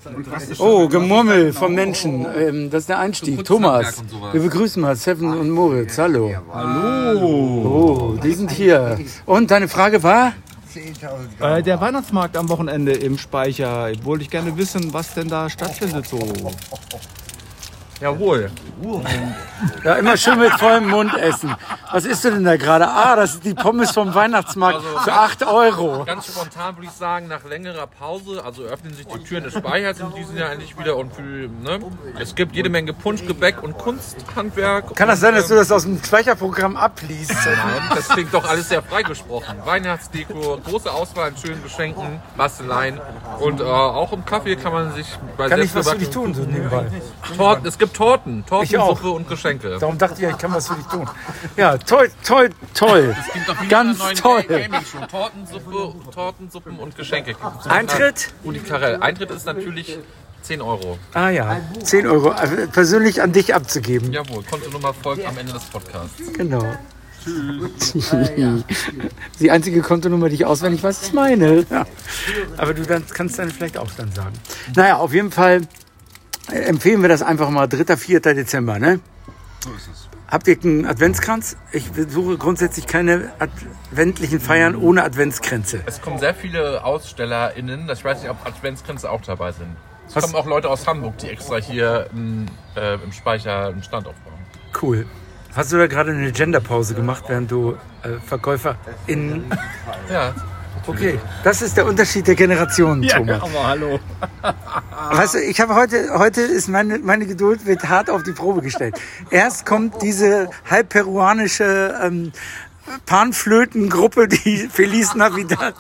Oh, Gemurmel vom Menschen. Das ist der Einstieg. Thomas, wir begrüßen mal Seven und Moritz. Hallo. Hallo. Oh, die sind hier. Und deine Frage war? Der Weihnachtsmarkt am Wochenende im Speicher. Wollte ich gerne wissen, was denn da stattfindet so. Jawohl. Ja, immer schön mit vollem Mund essen. Was isst du denn da gerade? Ah, das ist die Pommes vom Weihnachtsmarkt für 8 €. Ganz spontan würde ich sagen, nach längerer Pause, also öffnen sich die Türen des Speichers in diesem Jahr endlich wieder und es gibt jede Menge Punsch, Gebäck und Kunsthandwerk. Kann das sein, dass du das aus dem Speicherprogramm abliest? Nein, das klingt doch alles sehr freigesprochen. Weihnachtsdeko, große Auswahl an schönen Geschenken, Basteleien und auch im Kaffee kann man sich bei Kann ich was für dich tun, so nebenbei? Es gibt Tortensuppe und Geschenke. Darum dachte ich, ich kann was für dich tun. Ja, toll, toll, toll. Das klingt doch wie ganz in einer neuen toll. Gaming-Show. Tortensuppen und Geschenke. Eintritt? Uli Karel. Eintritt ist natürlich 10 €. Ah ja, 10 €. Also persönlich an dich abzugeben. Jawohl, Kontonummer folgt am Ende des Podcasts. Genau. Die einzige Kontonummer, die ich auswendig weiß, ist meine. Ja. Aber du kannst dann vielleicht auch dann sagen. Naja, auf jeden Fall empfehlen wir das einfach mal 3., 4. Dezember, ne? So ist es. Habt ihr einen Adventskranz? Ich besuche grundsätzlich keine adventlichen Feiern ohne Adventskränze. Es kommen sehr viele AusstellerInnen. Ich weiß nicht, ob Adventskränze auch dabei sind. Es kommen auch Leute aus Hamburg, die extra hier im Speicher einen Stand aufbauen. Cool. Hast du da gerade eine Genderpause gemacht, während du VerkäuferInnen... Ja. Okay, das ist der Unterschied der Generationen, Thomas. Ja, aber hallo. Weißt du, ich habe heute ist meine Geduld wird hart auf die Probe gestellt. Erst kommt diese halb peruanische Panflötengruppe, die Feliz Navidad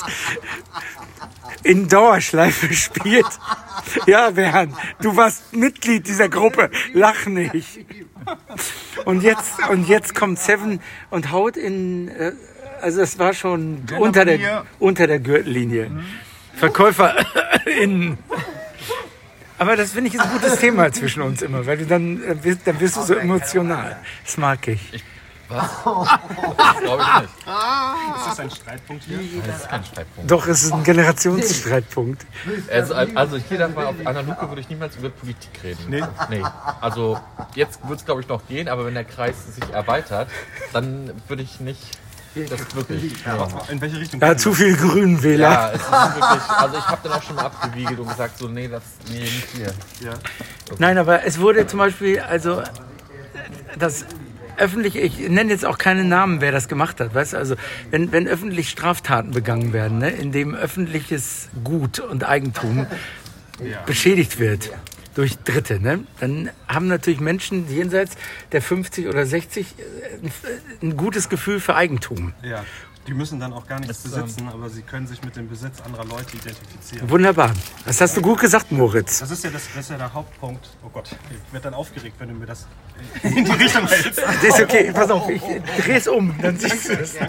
in Dauerschleife spielt. Ja, Bernd, du warst Mitglied dieser Gruppe. Lach nicht. Und jetzt kommt Seven und haut in... Also es war schon unter der Gürtellinie. VerkäuferInnen. Aber das finde ich ist ein gutes Thema zwischen uns immer, weil du dann wirst du so emotional. Das mag ich. Was? Das glaube ich nicht. Ist das ein Streitpunkt hier? Das ist kein Streitpunkt. Doch, es ist ein Generationsstreitpunkt. Also hier darf man auf einer Luke würde ich niemals über Politik reden. Nee. Also jetzt wird es glaube ich noch gehen, aber wenn der Kreis sich erweitert, dann würde ich nicht... Das ist wirklich. Ja. In welche Richtung? Ja, zu viel Grünenwähler. Ja, es ist wirklich. Also ich habe dann auch schon mal abgewiegelt und gesagt, so nee, nicht hier. Ja. Okay. Nein, aber es wurde zum Beispiel, also das öffentliche, ich nenne jetzt auch keinen Namen, wer das gemacht hat, weißt du, also wenn öffentlich Straftaten begangen werden, ne, in dem öffentliches Gut und Eigentum beschädigt wird durch Dritte, ne? Dann haben natürlich Menschen jenseits der 50 oder 60 ein gutes Gefühl für Eigentum. Ja, die müssen dann auch gar nichts besitzen, aber sie können sich mit dem Besitz anderer Leute identifizieren. Wunderbar. Das hast du gut gesagt, Moritz. Das ist ja der Hauptpunkt. Oh Gott, ich werde dann aufgeregt, wenn du mir das in die Richtung hältst. Das ist okay, pass auf, ich drehe es um, dann siehst du es.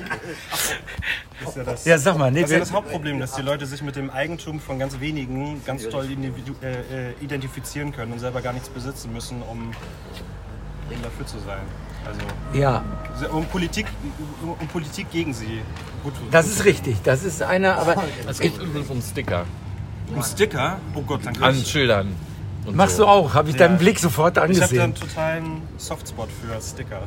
Ja, sag mal. Nee, das ist ja das Hauptproblem, dass die Leute sich mit dem Eigentum von ganz wenigen ganz toll identifizieren können und selber gar nichts besitzen müssen, um dafür zu sein. Also ja. um Politik gegen sie. Gut, das ist richtig, das ist einer, aber... Es gibt übrigens einen Sticker. Ein Sticker? Oh Gott, dann an Schildern. Und machst so. du auch, habe ich deinen Blick sofort Ich habe da angesehen. einen totalen Softspot für Sticker.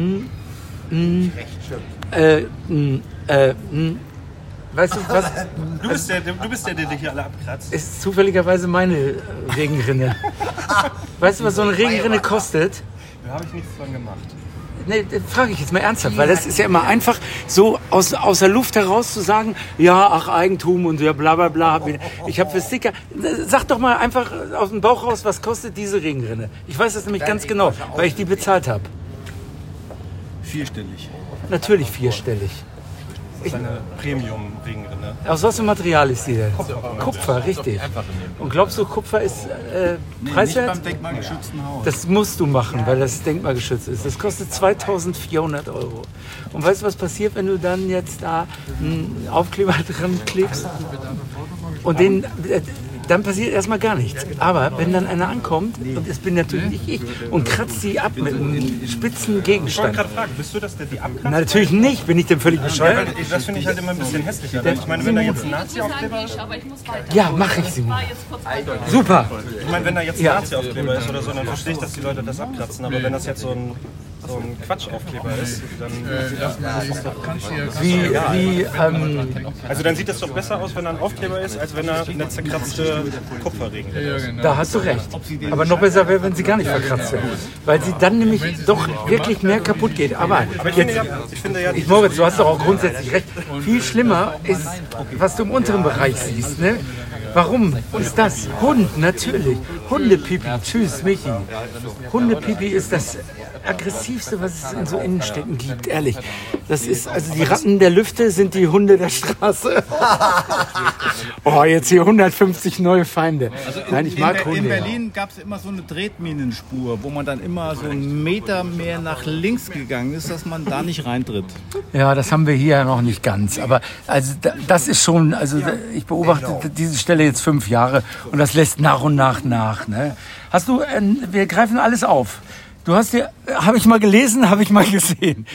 Weißt du was? Du bist der hier alle abkratzt. Ist zufälligerweise meine Regenrinne. Weißt du, was so eine Regenrinne kostet? Da habe ich nichts dran gemacht. Nee, das frage ich jetzt mal ernsthaft, weil das ist ja immer einfach so aus der Luft heraus zu sagen, ja, ach, Eigentum und ja, bla bla bla. Ich habe für Sticker, sag doch mal einfach aus dem Bauch raus, was kostet diese Regenrinne? Ich weiß das nämlich ganz genau, weil ich die bezahlt habe. Vierstellig. Natürlich vierstellig. Das ist eine Premium-Regenrinne. Aus was für Material ist die denn? Kupfer, Ist richtig. doch einfach in dem. Und glaubst du, Kupfer ist preiswert? Nicht beim denkmalgeschützten Haus. Das musst du machen, weil das denkmalgeschützt ist. Das kostet 2.400 €. Und weißt du, was passiert, wenn du dann jetzt da einen Aufkleber dran klebst? Und den dann passiert erstmal gar nichts. Aber wenn dann einer ankommt, und es bin natürlich nicht ich, und kratzt die ab mit einem spitzen Ich wollte Gegenstand. gerade fragen, bist du das, der die abkratzt? Na, natürlich nicht, bin ich denn völlig bescheuert? Das finde ich halt immer ein bisschen hässlicher. Ich meine, wenn da jetzt ein Nazi-Aufkleber ist, Aber ich muss weiter. Ja, mache ich, Simon. Jetzt kurz Super. ich meine, wenn da jetzt ein Nazi-Aufkleber ist oder so, dann verstehe ich, dass die Leute das abkratzen. Aber wenn das jetzt so ein Quatschaufkleber ist, dann also dann sieht das doch besser aus, wenn da ein Aufkleber ist, als wenn da eine zerkratzte Kupferring ist. Da hast du recht. Aber noch besser wäre, wenn sie gar nicht verkratzt wäre. Weil sie dann nämlich doch wirklich mehr kaputt geht. Aber Ich finde ja, Moritz, du hast doch auch grundsätzlich recht. Viel schlimmer ist, was du im unteren Bereich siehst. Ne? Warum ist das? Hund, natürlich. Hundepipi. Tschüss, Michi. Hundepipi ist das aggressivste, was es in so Innenstädten gibt, ehrlich. Das ist, also die Ratten der Lüfte sind die Hunde der Straße. Oh, jetzt hier 150 neue Feinde. Nein, ich mag Hunde. In Berlin gab es immer so eine Tretminenspur, wo man dann immer so einen Meter mehr nach links gegangen ist, dass man da nicht reintritt. Ja, das haben wir hier ja noch nicht ganz. Aber also das ist schon, also ich beobachte diese Stelle jetzt 5 Jahre und das lässt nach und nach nach. Ne? Hast du, wir greifen alles auf. Du hast dir, habe ich mal gelesen, habe ich mal gesehen.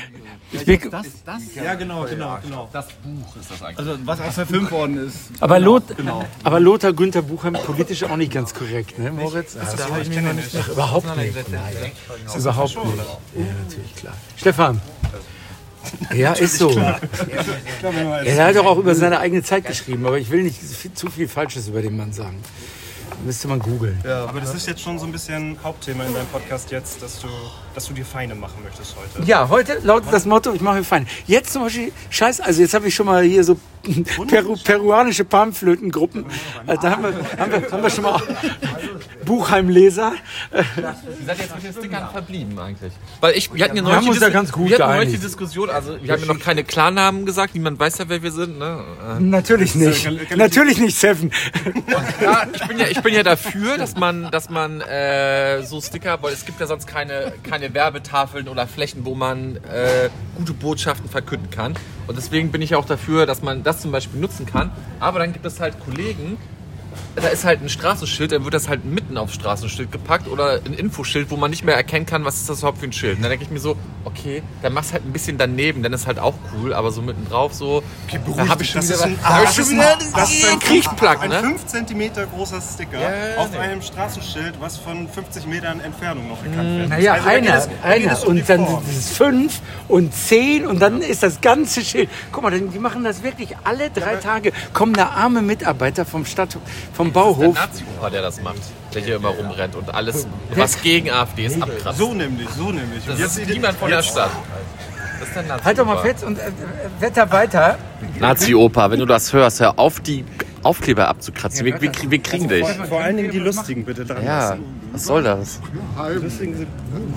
Ja, genau. Das Buch ist das eigentlich. Also was auch verfilmt worden ist. Aber, aber Lothar Günther Buchheim politisch auch nicht ganz korrekt, ne, Moritz? Ich kenne ihn nicht. Überhaupt nicht. Nein, überhaupt nicht. Ja, natürlich, klar. Stefan. Ja, ist so. Er hat doch auch über seine eigene Zeit geschrieben, aber ich will nicht zu viel Falsches über den Mann sagen. Müsste man googeln. Ja, aber das ist jetzt schon so ein bisschen Hauptthema in deinem Podcast jetzt, dass du dir Feinde machen möchtest heute. Ja, heute lautet das Motto, ich mache mir Feinde. Jetzt zum Beispiel, also jetzt habe ich schon mal hier so peruanische Panflötengruppen. Da haben wir schon mal Buchheimleser. Ihr seid jetzt mit den Stickern verblieben eigentlich. Weil wir hatten ja haben uns da ganz gut wir hatten heute geeinigt. die Diskussion, also wir haben ja noch keine Klarnamen gesagt, niemand weiß ja, wer wir sind. Ne? Natürlich nicht. Natürlich nicht, Seven. Ja, ich bin ja dafür, dass man so Sticker, weil es gibt ja sonst keine Werbetafeln oder Flächen, wo man gute Botschaften verkünden kann. Und deswegen bin ich auch dafür, dass man das zum Beispiel nutzen kann. Aber dann gibt es halt Kollegen, da ist halt ein Straßenschild, dann wird das halt mitten aufs Straßenschild gepackt oder ein Infoschild, wo man nicht mehr erkennen kann, was ist das überhaupt für ein Schild. Und dann denke ich mir so, okay, dann mach's halt ein bisschen daneben, dann ist halt auch cool, aber so mitten drauf so, da habe ich schon wieder einen Kriechplack, ne? Ein 5 cm großer Sticker auf einem Straßenschild, was von 50 Metern Entfernung noch erkannt wird. Naja, Also einer. Und dann sind es 5 und 10 und dann ist das ganze Schild. Guck mal, die machen das wirklich alle 3 Tage. Kommen da arme Mitarbeiter vom Bauhof. Der Nazi-Opa, der das macht, der hier immer rumrennt und alles, was gegen AfD ist, abkratzt. So nämlich. Das ist niemand von der Stadt. Das ist der Nazi-Opa. Halt doch mal fest und wetter weiter. Nazi-Opa, wenn du das hörst, hör auf, die Aufkleber abzukratzen. Wir kriegen dich. Vor allen Dingen die lustigen bitte dran Ja, lassen. was soll das? Die lustigen sind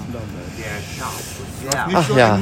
Ach ja.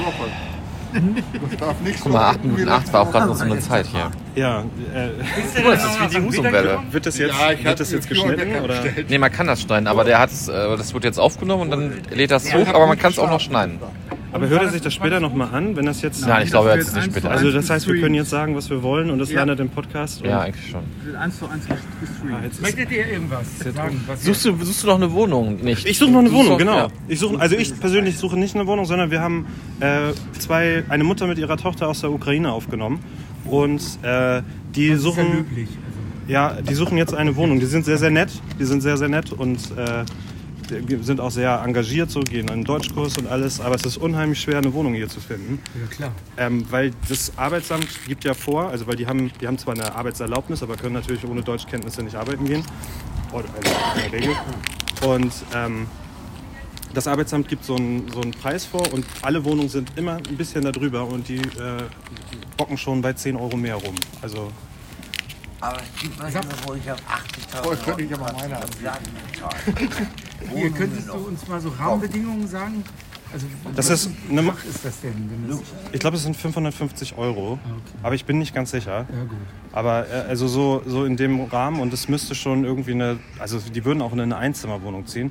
Guck mal, 8 Minuten 8 war auch gerade noch so eine Zeit hier. Ja, Das ist wie die Husumwelle. wird das jetzt geschnitten? Oder? Nee, man kann das schneiden, aber das wird jetzt aufgenommen und dann lädt das hoch, aber man kann es auch noch schneiden. Aber hört er sich das später nochmal an, wenn das jetzt... Nein, ich glaube, er hat es nicht bitte. Also das heißt, wir können jetzt sagen, was wir wollen und das landet im Podcast? Ja, eigentlich schon. 1:1 gestreamt. Möchtet ihr irgendwas sagen? Suchst du noch eine Wohnung? Nicht. Ich suche noch eine Wohnung, genau. Ja. Ich persönlich suche nicht eine Wohnung, sondern wir haben eine Mutter mit ihrer Tochter aus der Ukraine aufgenommen und die suchen... Ja, die suchen jetzt eine Wohnung. Die sind sehr, sehr nett. Und sind auch sehr engagiert, so gehen in einen Deutschkurs und alles. Aber es ist unheimlich schwer, eine Wohnung hier zu finden. Ja, klar. Weil das Arbeitsamt gibt ja vor, also weil die haben zwar eine Arbeitserlaubnis, aber können natürlich ohne Deutschkenntnisse nicht arbeiten gehen. Oder in der Regel. Und das Arbeitsamt gibt so einen Preis vor und alle Wohnungen sind immer ein bisschen darüber und die bocken schon bei 10 Euro mehr rum. Also Aber es gibt manchmal, wo ich auf 80.000 Euro könnte ich aber meine Hier, könntest du uns mal so Rahmenbedingungen sagen? Also, das ist was ist das denn? ich glaube, es sind 550 Euro, aber ich bin nicht ganz sicher. Ja, gut. Aber also so in dem Rahmen und es müsste schon irgendwie die würden auch in eine Einzimmerwohnung ziehen.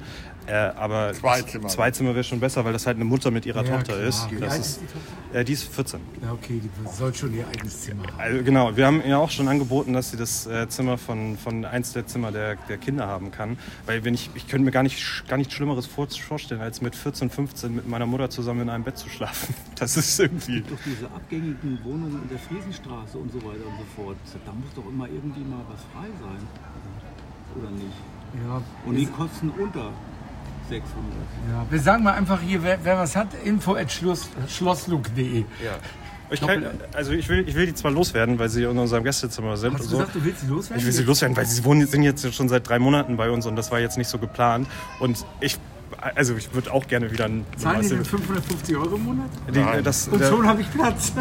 Aber zwei Zimmer wäre schon besser, weil das halt eine Mutter mit ihrer Tochter ist. Das ist die ist 14. Ja, okay, die soll schon ihr eigenes Zimmer haben. Also genau, wir haben ihr auch schon angeboten, dass sie das Zimmer von eins der Zimmer der Kinder haben kann. Weil ich könnte mir gar nichts Schlimmeres vorstellen, als mit 14, 15 mit meiner Mutter zusammen in einem Bett zu schlafen. Das ist irgendwie... Durch diese abgängigen Wohnungen in der Friesenstraße und so weiter und so fort. Da muss doch immer irgendwie mal was frei sein. Oder nicht? Ja, und die kosten unter 600. Ja, wir sagen mal einfach hier, wer was hat, info@schlossluke.de. Ja. Ich will die zwar loswerden, weil sie in unserem Gästezimmer sind. Hast du gesagt, du willst sie loswerden? Ich will sie loswerden, weil sie sind jetzt schon seit 3 Monaten bei uns und das war jetzt nicht so geplant. Und ich würde auch gerne wieder... Zahlen die denn 550 € im Monat? Und schon habe ich Platz.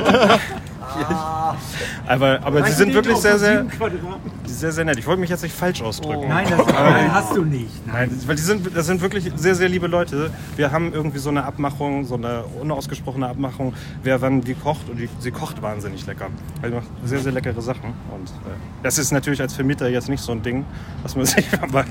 Aber sie sind wirklich sehr, sehr nett. Ich wollte mich jetzt nicht falsch ausdrücken. Nein, hast du nicht. Nein, weil das sind wirklich sehr, sehr liebe Leute. Wir haben irgendwie so eine Abmachung, so eine unausgesprochene Abmachung, wer wann wie kocht. Und sie kocht wahnsinnig lecker. Also macht sehr, sehr leckere Sachen. Und das ist natürlich als Vermieter jetzt nicht so ein Ding, was man sich aber...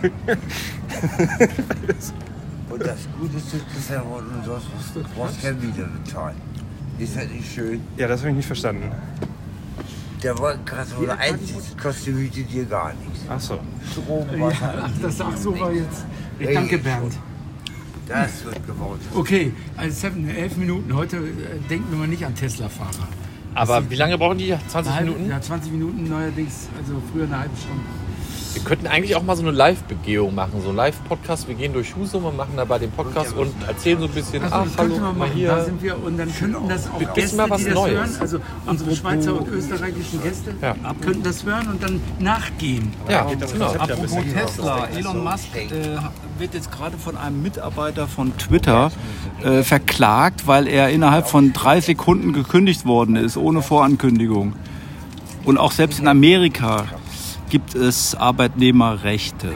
Und das Gute ist, dass er und sonst was kein Mieter bezahlen. Ist das nicht schön? Ja, das habe ich nicht verstanden. Der Wolkenkasse einzig kostet die Miete dir gar nichts. Ach so. Strom, Wasser, So war jetzt. Danke, Bernd. Das wird gewohnt. Okay, also 11 Minuten. Heute denken wir mal nicht an Tesla-Fahrer. Aber wie lange brauchen die? 20 Minuten? Ja, 20 Minuten neuerdings, also früher eine halbe Stunde. Wir könnten eigentlich auch mal so eine Live-Begehung machen, so einen Live-Podcast. Wir gehen durch Husum und machen dabei den Podcast und erzählen so ein bisschen, das hallo, wir mal hier. Da sind wir und dann könnten das auch Gäste, mal was die das Neues. hören, also unsere Schweizer und österreichischen Gäste, könnten das hören und dann nachgehen. Ja, genau. Apropos Tesla, Elon Musk wird jetzt gerade von einem Mitarbeiter von Twitter verklagt, weil er innerhalb von 3 Sekunden gekündigt worden ist, ohne Vorankündigung. Und auch selbst in Amerika gibt es Arbeitnehmerrechte.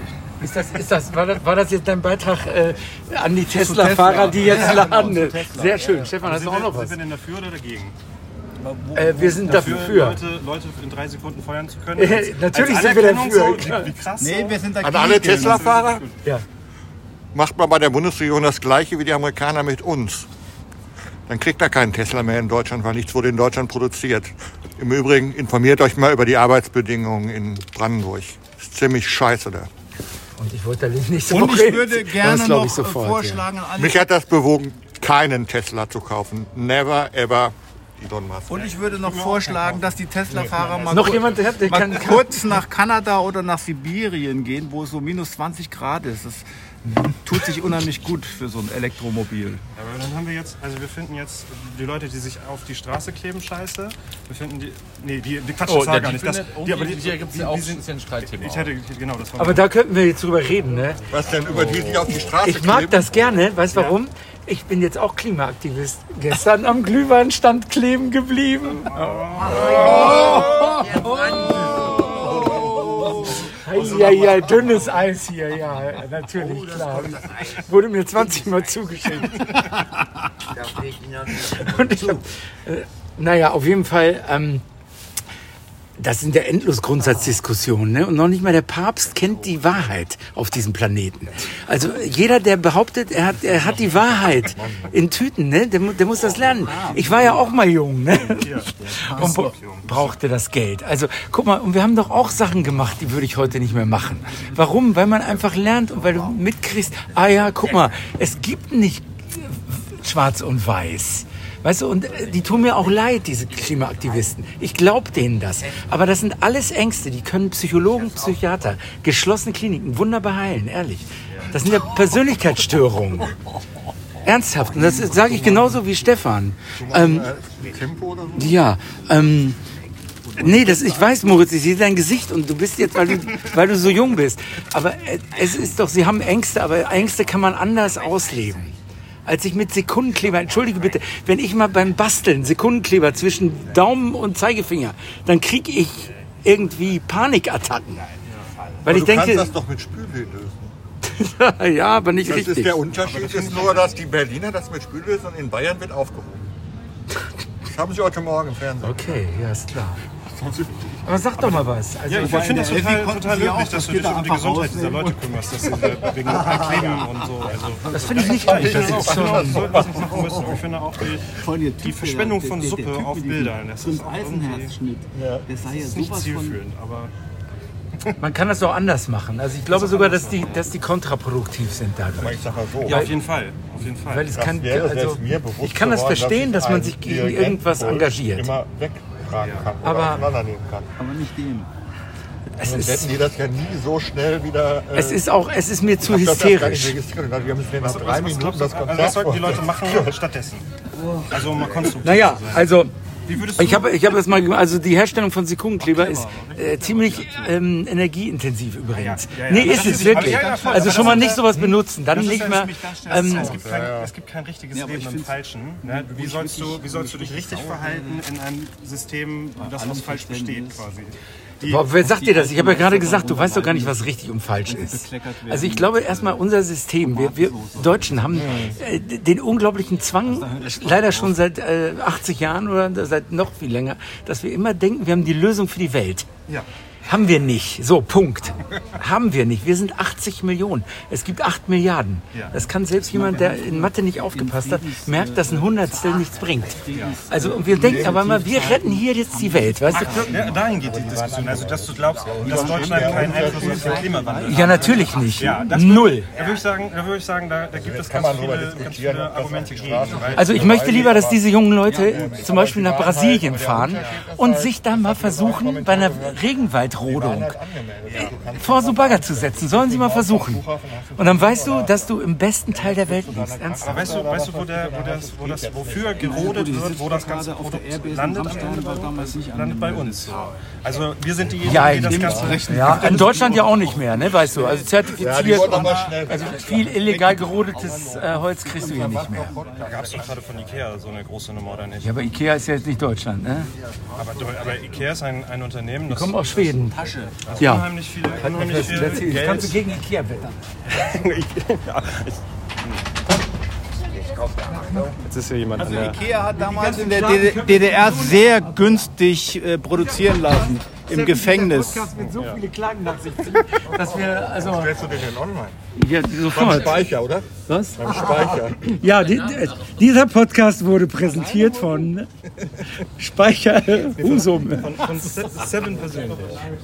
War das jetzt dein Beitrag an die Tesla-Fahrer, die jetzt laden? Sehr schön. Stefan, hast du auch noch was? Sind wir denn dafür oder dagegen? Wir sind dafür. Leute in 3 Sekunden feuern zu können. Natürlich sind wir dafür. Wie krass. Nee, wir sind An alle Tesla-Fahrer Ja. macht man bei der Bundesregierung das Gleiche wie die Amerikaner mit uns. Dann kriegt er keinen Tesla mehr in Deutschland, weil nichts wurde in Deutschland produziert. Im Übrigen informiert euch mal über die Arbeitsbedingungen in Brandenburg. Ist ziemlich scheiße da. Und ich wollte da nicht so Und ich reden. würde gerne Das noch ich sofort, vorschlagen an alle. Mich hat das bewogen, keinen Tesla zu kaufen. Never ever Elon Musk. Und ich würde noch vorschlagen, dass die Tesla-Fahrer mal, Noch jemand, der kann kurz nach Kanada oder nach Sibirien gehen, wo es so minus 20 Grad ist. Das tut sich unheimlich gut für so ein Elektromobil. Aber dann haben wir jetzt, wir finden jetzt die Leute, die sich auf die Straße kleben, scheiße. Wir finden die Quatsch, das war gar nicht. Hier gibt es ja auch ist ja ein Streitthema. Aber da könnten wir jetzt drüber reden, ne? Was denn über die, die auf die Straße Ich mag kleben? das gerne, weißt du warum? Ich bin jetzt auch Klimaaktivist. Gestern am Glühweinstand kleben geblieben. Ja, dünnes Eis hier, ja, natürlich, klar. Wurde mir 20 Mal zugeschickt. Und ich hab, auf jeden Fall, das sind ja endlos Grundsatzdiskussionen, ne? Und noch nicht mal der Papst kennt die Wahrheit auf diesem Planeten. Also jeder, der behauptet, er hat die Wahrheit in Tüten, ne? Der muss das lernen. Ich war ja auch mal jung, ne? Und brauchte das Geld. Also guck mal, und wir haben doch auch Sachen gemacht, die würde ich heute nicht mehr machen. Warum? Weil man einfach lernt und weil du mitkriegst, guck mal, es gibt nicht schwarz und weiß. Weißt du, und die tun mir auch leid, diese Klimaaktivisten. Ich glaube denen das. Aber das sind alles Ängste, die können Psychologen, Psychiater, geschlossene Kliniken wunderbar heilen, ehrlich. Das sind ja Persönlichkeitsstörungen. Ernsthaft. Und das sage ich genauso wie Stefan. Tempo oder so? Ja, nee, ich weiß, Moritz, ich sehe dein Gesicht und du bist jetzt, weil du so jung bist. Aber es ist doch, sie haben Ängste, aber Ängste kann man anders ausleben. Als ich mit Sekundenkleber, entschuldige bitte, wenn ich mal beim Basteln Sekundenkleber zwischen Daumen und Zeigefinger, dann kriege ich irgendwie Panikattacken. Weil ich denke, kannst das doch mit Spülösen lösen. ja, aber nicht Das richtig. ist der Unterschied, ist nur, dass die Berliner das mit Spül lösen und in Bayern wird aufgehoben. Das haben sie heute Morgen im Fernsehen. Okay, ja, ist klar. Aber sag doch mal was. Also, Ja, ich finde es total löblich, dass du dich um die Gesundheit dieser Leute kümmerst, dass sie wegen Kleben und so. Also, das finde ich nicht gut. das ist schon, was wir machen müssen. Ich finde auch die Verschwendung von Suppe auf Bildern, das ist Eisenherzschnitt. Der sei ja nicht sowas von. zielführend, aber Man kann das auch anders machen. Also ich glaube sogar, dass die kontraproduktiv sind dadurch. Ich sag mal so. ja, auf jeden Fall. Auf jeden Fall. Weil es kann, wäre also, selbst mir bewusst ich kann das geworden, verstehen, dass man ein sich gegen Dirigent irgendwas wohl engagiert. immer wegtragen kann oder Aber- auseinandernehmen kann. Aber nicht dem. Es Sonst hätten ist, die das ja nie so schnell wieder... es ist mir zu ich hab das gar nicht hysterisch. registriert. Wir müssen nach 3 Minuten glaubst du, das also Konzert was sollten die Leute vorstellen. machen stattdessen? Also mal konstruktiv Naja, sein. also Wie würdest du ich habe jetzt mal, also die Herstellung von Silikonkleber ist ziemlich energieintensiv übrigens. Ja, Nee, aber ist das es ist- wirklich. ja, ja, voll, Also aber schon das mal ist nicht ja- sowas benutzen, dann Das ist nicht ja mehr. nämlich ganz schnell. Es gibt kein richtiges Leben im Falschen. Ne? Wie sollst du dich richtig verhalten in einem System, das aus falsch besteht quasi? Boah, wer sagt dir das? Ich habe ja gerade gesagt, du weißt doch gar nicht, was richtig und falsch ist. Also ich glaube erstmal unser System, wir Deutschen haben den unglaublichen Zwang, leider schon seit 80 Jahren oder seit noch viel länger, dass wir immer denken, wir haben die Lösung für die Welt. Ja. Haben wir nicht. So, Punkt. Haben wir nicht. Wir sind 80 Millionen. Es gibt 8 Milliarden. Das kann selbst jemand, der in Mathe nicht aufgepasst hat, merkt, dass ein Hundertstel nichts bringt. Also, und wir denken aber immer, wir retten hier jetzt die Welt, weißt du? Ja, dahin geht die Diskussion. Also, dass du glaubst, dass Deutschland keinen Einfluss auf den Klimawandel hat. Ja, natürlich nicht. Ja, das Null. Da würde ich sagen, da gibt es ganz viele Argumente gegen. Weil Also ich möchte lieber, dass diese jungen Leute zum Beispiel nach Brasilien fahren und sich da mal versuchen, bei einer Regenwaldrodung vor so Bagger zu setzen. Sollen sie mal versuchen. Und dann weißt du, dass du im besten Teil der Welt lebst. Ernsthaft. aber weißt du, wofür gerodet wird, wo das ganze Produkt landet? Landet bei uns. Also wir sind diejenigen, Ja, die das Ganze... Ja, in Deutschland ja auch nicht mehr, ne, weißt du. Also zertifiziert wollen und aber schnell. also viel illegal gerodetes Holz kriegst du hier nicht mehr. Da gab es doch gerade von Ikea so eine große Nummer, oder nicht? Ja, aber Ikea ist ja jetzt nicht Deutschland, ne? Aber Ikea ist ein Unternehmen, das Kommen aus Schweden. Ja. unheimlich viel Das Geld... kannst du gegen Ikea wettern. Jetzt ist hier jemand an der... Ikea hat damals in der DDR sehr günstig produzieren lassen. Im Gefängnis. Podcast wird so viele Klagen nach sich ziehen, dass wir, also... Stellst du den denn online? Ja, Beim sofort. Speicher, oder? Was? Beim Speicher. Ja, dieser Podcast wurde präsentiert von Speicher Husum. Von Seven persönlich.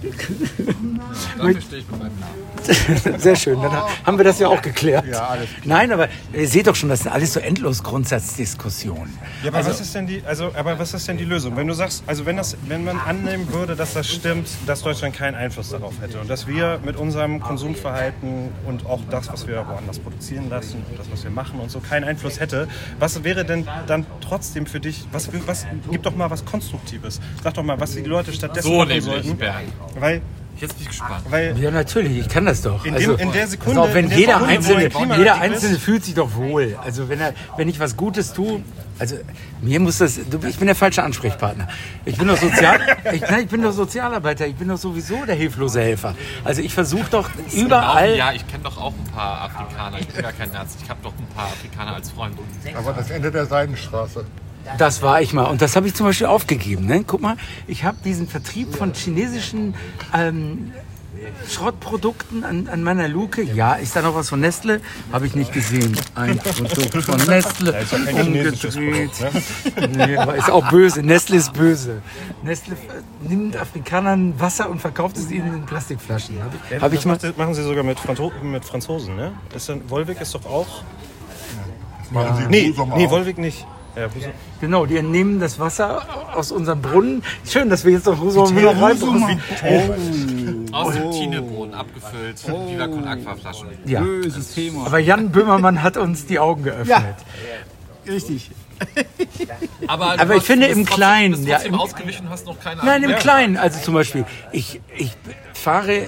Dafür stehe ich mit meinem Namen. Sehr schön, dann haben wir das ja auch geklärt. Ja, alles Nein, aber ihr seht doch schon, das sind alles so endlos Grundsatzdiskussionen. Ja, aber was ist denn die Lösung? Wenn du sagst, also wenn man annehmen würde, dass das stimmt, dass Deutschland keinen Einfluss darauf hätte und dass wir mit unserem Konsumverhalten und auch das, was wir woanders produzieren lassen und das, was wir machen und so, keinen Einfluss hätte, was wäre denn dann trotzdem für dich, gib doch mal was Konstruktives. Sag doch mal, was die Leute stattdessen So machen nämlich, sollten. Bernd. Weil Jetzt bin ich gespannt. Ja, natürlich, ich kann das doch. In Also, der Sekunde, pass auf, wenn in der jeder Sekunde, wo Einzelne, ein Klimaaktivist- jeder Einzelne fühlt sich doch wohl. Also wenn ich was Gutes tue, also mir muss das, ich bin der falsche Ansprechpartner. Ich bin doch ich bin doch Sozialarbeiter, ich bin doch sowieso der hilflose Helfer. Also ich versuche doch überall. Ja, ich kenne doch auch ein paar Afrikaner. Ich bin gar kein Arzt. Ich habe doch ein paar Afrikaner als Freunde. Aber das Ende der Seidenstraße. Das war ich mal. Und das habe ich zum Beispiel aufgegeben. Ne? Guck mal, ich habe diesen Vertrieb von chinesischen Schrottprodukten an meiner Luke. Ja, ist da noch was von Nestle? Habe ich nicht gesehen. Ein Produkt von Nestle. Umgedreht. Nee, aber ist auch böse. Nestle ist böse. Nestle nimmt Afrikanern Wasser und verkauft es ihnen in Plastikflaschen. Hab ich mal. Das machen sie sogar mit Franzosen, ne? Volvic ist doch auch... Machen Sie Nee, Husum nee, auf. Volvic nicht. Ja, Husum. Genau, die entnehmen das Wasser aus unserem Brunnen. Schön, dass wir jetzt noch Husum reinbringen. Aus dem Tinebrunnen abgefüllt. Viva Con Aqua Flaschen. Ja. Böses Thema. Aber Jan Böhmermann hat uns die Augen geöffnet. Richtig. Aber ich finde im Kleinen, Du bist ja, trotzdem im- ausgewichen und hast noch keine Nein, im Ahnung. Kleinen. Also zum Beispiel, ich fahre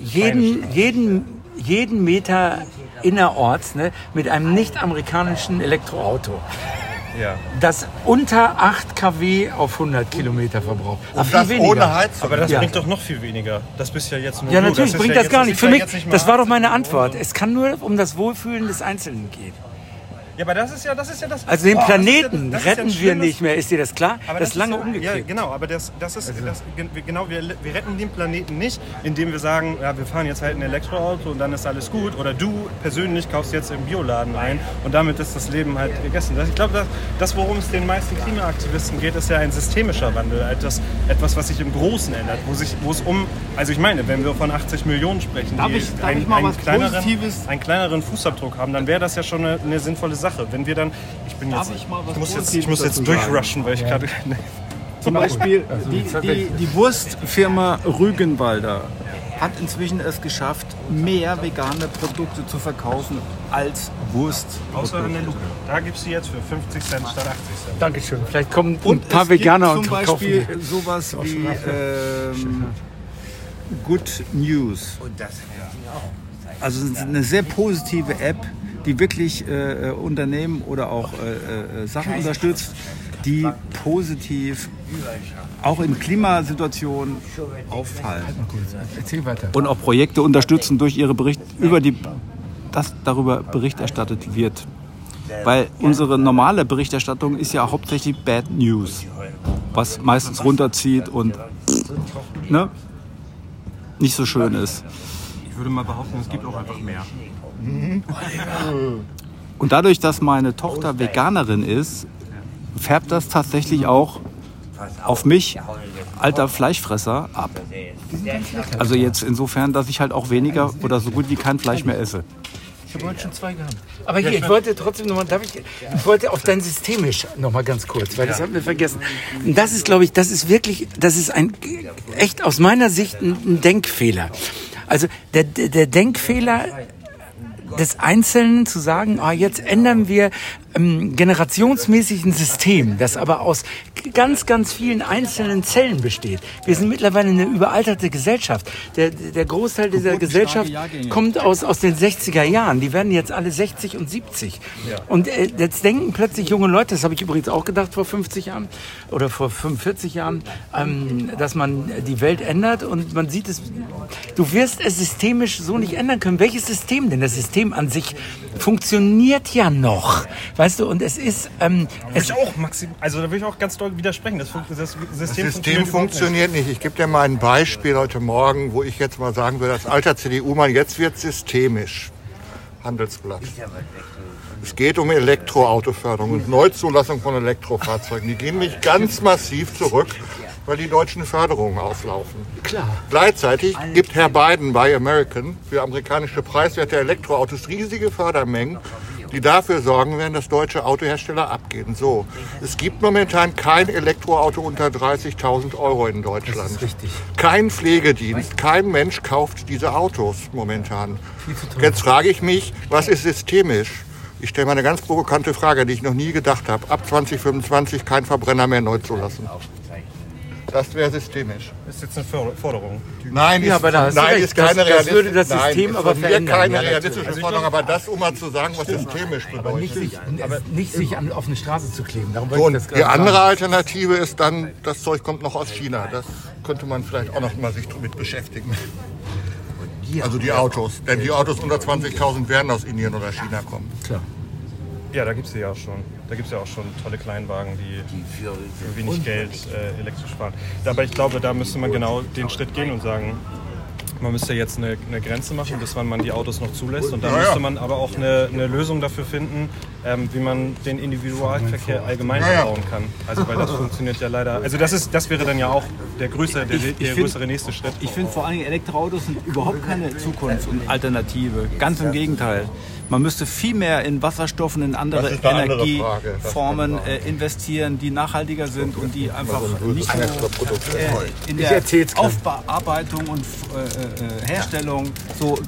jeden Meter innerorts, ne, mit einem nicht-amerikanischen Elektroauto, Ja. das unter 8 kW auf 100 Kilometer verbraucht. Ach, viel Das weniger. ohne Heizung. Aber das Ja. bringt doch noch viel weniger. Das bist ja jetzt nur Ja, du. natürlich ist bringt ja das gar jetzt- nicht. ist Für ja mich, jetzt nicht mal das war doch meine Heizung. Antwort. Es kann nur um das Wohlfühlen des Einzelnen gehen. Ja, aber das ist ja das. Also den Planeten das ist ja retten ein wir schlimmes- nicht mehr, ist dir das klar? Aber das ist lange ja, umgekehrt. Ja, genau, aber wir retten den Planeten nicht, indem wir sagen, ja, wir fahren jetzt halt ein Elektroauto und dann ist alles gut. Oder du persönlich kaufst jetzt im Bioladen ein und damit ist das Leben halt gegessen. Ich glaube, das, worum es den meisten Klimaaktivisten geht, ist ja ein systemischer Wandel. Etwas, was sich im Großen ändert. Wo es also ich meine, wenn wir von 80 Millionen sprechen, die einen kleineren Fußabdruck haben, dann wäre das ja schon eine sinnvolle Sache. Wenn wir dann, ich muss jetzt durchrushen, weil ich gerade... Zum Beispiel die Wurstfirma Rügenwalder hat inzwischen es geschafft, mehr vegane Produkte zu verkaufen als Wurst. Außer in der Lupe. Da gibt es sie jetzt für 50 Cent statt 80 Cent. Dankeschön. Vielleicht kommen ein paar Veganer und zum kaufen die. Beispiel sowas wie Good News. Also eine sehr positive App, die wirklich Unternehmen oder auch Sachen unterstützt, die positiv auch in Klimasituationen auffallen. Erzähl weiter. Und auch Projekte unterstützen durch ihre Berichte, dass darüber Bericht erstattet wird. Weil unsere normale Berichterstattung ist ja hauptsächlich Bad News, was meistens runterzieht und nicht so schön ist. Ich würde mal behaupten, es gibt auch einfach mehr. Und dadurch, dass meine Tochter Veganerin ist, färbt das tatsächlich auch auf mich, alter Fleischfresser, ab. Also jetzt insofern, dass ich halt auch weniger oder so gut wie kein Fleisch mehr esse. Ich habe heute schon 2 gehabt. Aber hier, ich wollte trotzdem nochmal, ich wollte auf dein Systemisch nochmal ganz kurz, weil das haben wir vergessen. Und das ist, glaube ich, das ist echt aus meiner Sicht ein Denkfehler. Also der Denkfehler des Einzelnen zu sagen, jetzt ändern wir generationsmäßig ein System, das aber aus ganz, ganz vielen einzelnen Zellen besteht. Wir sind mittlerweile eine überalterte Gesellschaft. Der Großteil dieser Gesellschaft kommt aus den 60er Jahren. Die werden jetzt alle 60 und 70. Ja. Und jetzt denken plötzlich junge Leute, das habe ich übrigens auch gedacht vor 50 Jahren oder vor 45 Jahren, dass man die Welt ändert und man sieht es, du wirst es systemisch so nicht ändern können. Welches System denn? Das System an sich funktioniert ja noch. Weißt du, und es ist... da will ich auch ganz doll widersprechen. Das System funktioniert nicht. Ich gebe dir mal ein Beispiel heute Morgen, wo ich jetzt mal sagen würde, als alter CDU-Mann, jetzt wird systemisch. Handelsblatt. Es geht um Elektroautoförderung und Neuzulassung von Elektrofahrzeugen. Die gehen nicht ganz massiv zurück, weil die deutschen Förderungen auslaufen. Klar. Gleichzeitig gibt Herr Biden bei American für amerikanische preiswerte Elektroautos riesige Fördermengen, die dafür sorgen werden, dass deutsche Autohersteller abgehen. So, es gibt momentan kein Elektroauto unter 30.000 € in Deutschland. Das ist richtig. Kein Pflegedienst, kein Mensch kauft diese Autos momentan. Jetzt frage ich mich, was ist systemisch? Ich stelle mal eine ganz provokante Frage, die ich noch nie gedacht habe. Ab 2025 kein Verbrenner mehr neu zulassen. Das wäre systemisch. Ist jetzt eine Forderung. Nein, ja, ist keine realistische. Das würde das System aber verändern. Keine realistische Forderung, aber das, um mal zu sagen, was systemisch bedeutet. Aber nicht sich auf eine Straße zu kleben. Darum So, und die andere Alternative ist dann, das Zeug kommt noch aus China. Das könnte man vielleicht auch noch mal sich damit beschäftigen. Also die Autos. Denn die Autos unter 20.000 werden aus Indien oder China kommen. Klar. Ja, da gibt es ja auch schon. Da gibt es ja auch schon tolle Kleinwagen, die für wenig Geld elektrisch fahren. Aber ich glaube, da müsste man genau den Schritt gehen und sagen, man müsste jetzt eine Grenze machen, bis wann man die Autos noch zulässt. Und dann müsste man aber auch eine Lösung dafür finden, wie man den Individualverkehr allgemein bauen kann. Also weil das funktioniert ja leider. Also das wäre dann ja auch der größere nächste Schritt. Ich finde vor allem Elektroautos sind überhaupt keine Zukunft und Alternative. Ganz im Gegenteil. Man müsste viel mehr in Wasserstoff und in andere Energieformen investieren, die nachhaltiger sind und die einfach nicht so in der Aufbearbeitung und Herstellung so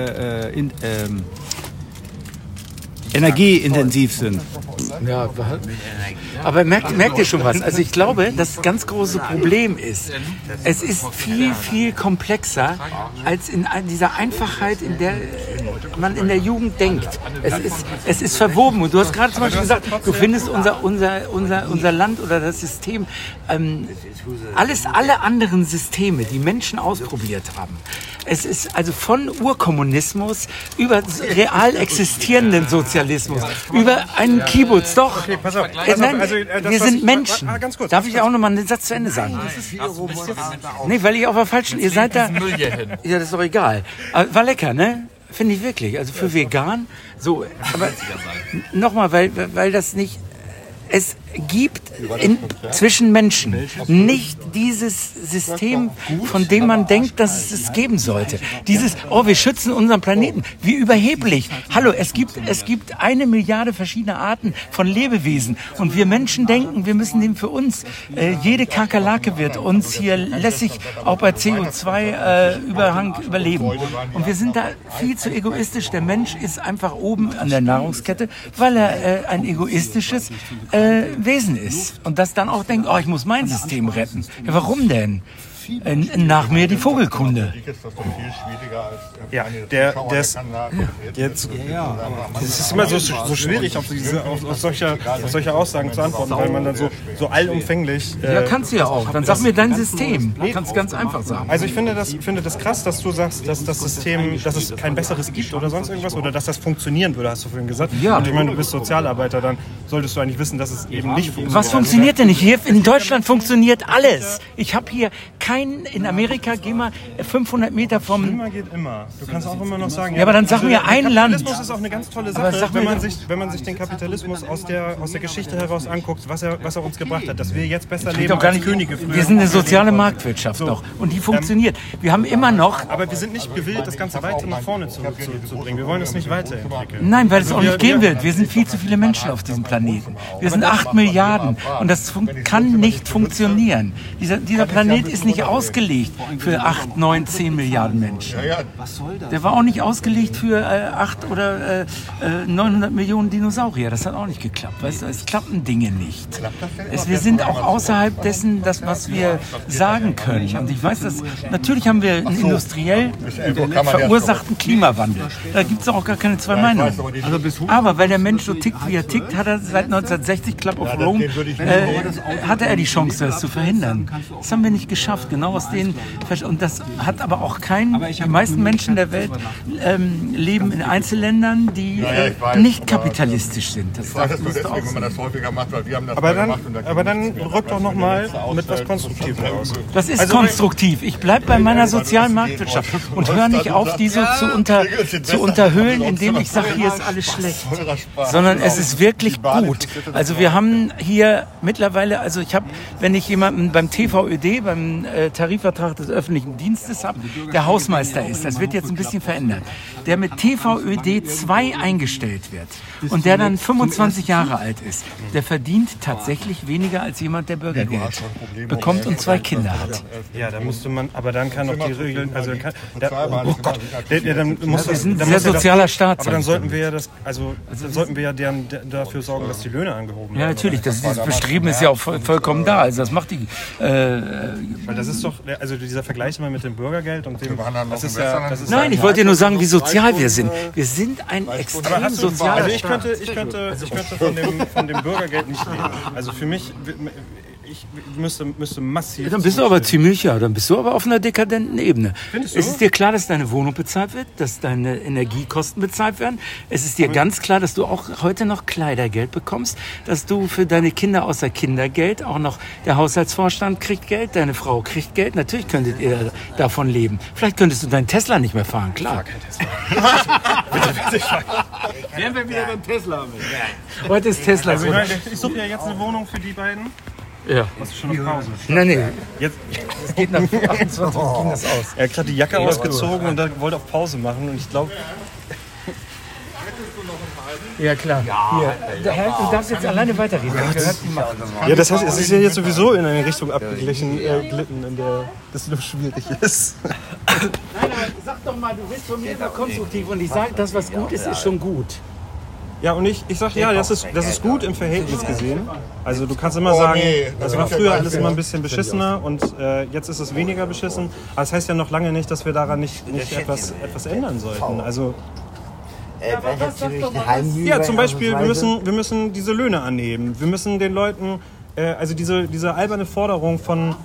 energieintensiv sind. Ja, aber merkt ihr schon was? Also ich glaube, das ganz große Problem ist, es ist viel, viel komplexer als in dieser Einfachheit, in der man in der Jugend denkt. Es ist verwoben. Und du hast gerade zum Beispiel gesagt, du findest unser Land oder das System, alle anderen Systeme, die Menschen ausprobiert haben. Es ist also von Urkommunismus über real existierenden Sozialismus, über einen Kibbutz, doch. Okay, pass auf. Nein, wir sind Menschen. Ganz kurz. Darf ich auch noch mal einen Satz zu Ende sagen? Nee, weil ich auf der falschen... Ihr seid da... Müll hier hin. Ja, das ist doch egal. Aber war lecker, ne? Finde ich wirklich. Also für vegan. So, aber nochmal, weil das nicht... Es gibt zwischen Menschen nicht dieses System, von dem man denkt, dass es geben sollte. Dieses, wir schützen unseren Planeten. Wie überheblich. Hallo, es gibt 1 Milliarde verschiedene Arten von Lebewesen. Und wir Menschen denken, wir müssen dem für uns, jede Kakerlake wird uns hier lässig auch bei CO2-Überhang überleben. Und wir sind da viel zu egoistisch. Der Mensch ist einfach oben an der Nahrungskette, weil er ein egoistisches Wesen ist. Und das dann auch denkt, ich muss mein System retten. Ja, warum denn? Nach mir die Vogelkunde. Ja, das ist immer so schwierig, auf solche Aussagen zu antworten, weil man dann so allumfänglich... Ja, kannst du ja auch. Dann sag mir dein System. Kannst du ganz einfach sagen. Also ich finde das krass, dass du sagst, dass das System, dass es kein besseres gibt oder sonst irgendwas, oder dass das funktionieren würde, hast du vorhin gesagt. Ja. Und ich meine, du bist Sozialarbeiter, dann solltest du eigentlich wissen, dass es eben nicht funktioniert. Was funktioniert denn nicht? Hier in Deutschland funktioniert alles. Ich habe hier in Amerika, geh mal 500 Meter vom... Immer geht immer. Du kannst auch immer noch sagen... Ja, aber dann sag mir ein Land. Kapitalismus ist auch eine ganz tolle Sache, wenn man sich den Kapitalismus aus der Geschichte heraus anguckt, was er uns gebracht hat, dass wir jetzt besser leben doch gar als nicht, Könige früher. Wir sind eine soziale Marktwirtschaft doch. Und die funktioniert. Wir haben immer noch... Aber wir sind nicht gewillt, das Ganze weiter nach vorne zu bringen. Wir wollen es nicht weiterentwickeln. Nein, weil es auch nicht gehen wird. Wir sind viel zu viele Menschen auf diesem Planeten. Wir sind 8 Milliarden. Und das kann nicht funktionieren. Dieser Planet ist nicht ausgelegt für 8, 9, 10 Milliarden Menschen. Der war auch nicht ausgelegt für 8 oder 900 Millionen Dinosaurier. Das hat auch nicht geklappt. Weißt du, es klappen Dinge nicht. Wir sind auch außerhalb dessen, was wir sagen können. Und ich weiß, dass natürlich haben wir einen industriell verursachten Klimawandel. Da gibt es auch gar keine zwei Meinungen. Aber weil der Mensch so tickt, wie er tickt, hat er seit 1960 Club of Rome, hatte er die Chance, das zu verhindern. Das haben wir nicht geschafft. Genau aus den... Und das hat aber auch die meisten Menschen der Welt leben in Einzelländern, die nicht kapitalistisch sind. Das musst du auch sehen. Aber dann rück doch noch mal mit was Konstruktivem raus. Das ist konstruktiv. Ich bleibe bei meiner sozialen Marktwirtschaft und höre nicht auf, die so zu unterhöhlen, indem ich sage, hier ist alles schlecht. Sondern es ist wirklich gut. Also wir haben hier mittlerweile, wenn ich jemanden beim TVÖD, beim Tarifvertrag des öffentlichen Dienstes habe, der Hausmeister ist, das wird jetzt ein bisschen verändert, der mit TVÖD 2 eingestellt wird und der dann 25 Jahre alt ist, der verdient tatsächlich weniger als jemand, der Bürgergeld bekommt und 2 Kinder hat. Ja, da müsste man, aber dann kann doch die Regeln, oh Gott, dann muss das ein sehr sozialer Staat sein. Aber dann sollten wir ja dafür sorgen, dass die Löhne angehoben werden. Ja, natürlich, dieses Bestreben ist ja auch vollkommen da, also das macht die... Weil das ist doch, also dieser Vergleich immer mit dem Bürgergeld und dem, das ist ja... Nein, ich wollte dir nur sagen, wie sozial wir sind. Wir sind ein extrem sozialer Staat. Ich könnte von dem Bürgergeld nicht leben. Also für mich... Ich müsste massiv... Dann bist du aber ziemlich, dann bist du aber auf einer dekadenten Ebene. Findest du? Es ist dir klar, dass deine Wohnung bezahlt wird, dass deine Energiekosten bezahlt werden. Es ist dir ganz klar, dass du auch heute noch Kleidergeld bekommst, dass du für deine Kinder außer Kindergeld auch noch, der Haushaltsvorstand kriegt Geld, deine Frau kriegt Geld. Natürlich könntet ihr davon leben. Vielleicht könntest du deinen Tesla nicht mehr fahren, klar. Wären wir wieder beim Tesla. Heute ist Tesla. Also ich suche ja jetzt eine Wohnung für die beiden. Ja. Hast du schon auf Pause? Nein. Jetzt. Es geht nach 28 ging das aus. Er hat gerade die Jacke ausgezogen und wollte auf Pause machen und ich glaube... Ja, klar. Hier. Du darfst jetzt alleine weiterreden. Ja, das heißt, es ist ja jetzt sowieso in eine Richtung abgeglichen, glitten, in der das nur schwierig ist. Nein, aber sag doch mal, du bist von mir immer konstruktiv und ich sage, das, was gut ist, ist schon gut. Ja, und ich sag, ja, das ist gut im Verhältnis gesehen. Also du kannst immer sagen, das war früher alles immer ein bisschen beschissener und jetzt ist es weniger beschissen. Aber das heißt ja noch lange nicht, dass wir daran nicht etwas ändern sollten. Also Ja, zum Beispiel, wir müssen diese Löhne anheben. Wir müssen den Leuten, also diese alberne Forderung von...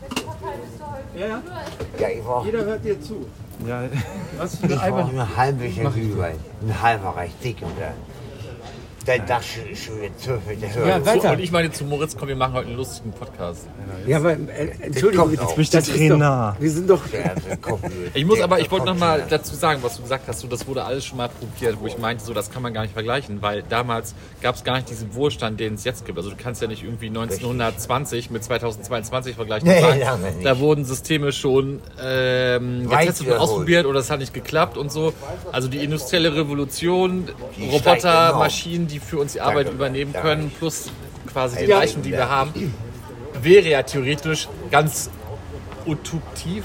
Ja, ich brauche Ja, einen halben Becher Glühwein. Ein halber reicht dick und dann. Dein Dach schon wieder 12 Meter höher. Ja, weiter. Und ich meine zu Moritz, komm, wir machen heute einen lustigen Podcast. Ja, aber Entschuldigung, kommt auch. mich der Trainer. wir sind doch... Ich wollte noch mal dazu sagen, was du gesagt hast, das wurde alles schon mal probiert, wo ich meinte, so, das kann man gar nicht vergleichen, weil damals gab es gar nicht diesen Wohlstand, den es jetzt gibt. Also du kannst ja nicht irgendwie 1920 mit 2022 vergleichen. Nee, sagen, lange nicht. da wurden Systeme schon getestet und ausprobiert oder es hat nicht geklappt und so. Also die industrielle Revolution, Die Roboter, steigt enorm. Maschinen, die für uns die Arbeit übernehmen können, plus quasi die Leistung, die wir haben, wäre ja theoretisch ganz utopisch,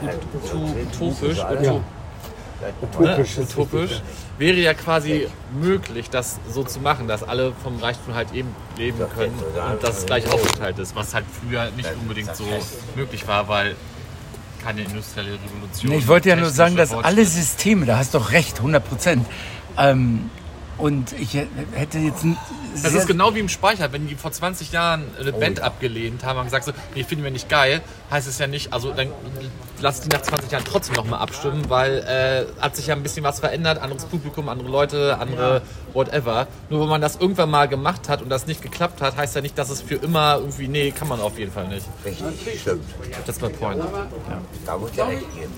wäre ja quasi möglich, das so zu machen, dass alle vom Reichtum halt eben leben können und dass es gleich aufgeteilt ist, was halt früher nicht unbedingt so möglich war, weil keine industrielle Revolution. Nee, ich wollte ja nur sagen, dass technische alle Systeme, da hast du doch recht, 100%. Und ich hätte jetzt... Das ist genau wie im Speicher, wenn die vor 20 Jahren eine Band abgelehnt haben und gesagt so, nee, finden wir nicht geil, heißt es ja nicht, also dann lassen die nach 20 Jahren trotzdem nochmal abstimmen, weil hat sich ja ein bisschen was verändert, anderes Publikum, andere Leute, andere whatever. Nur wenn man das irgendwann mal gemacht hat und das nicht geklappt hat, heißt ja nicht, dass es für immer irgendwie, nee, kann man auf jeden Fall nicht. Richtig, stimmt. Das ist mein Point. Da muss er recht geben.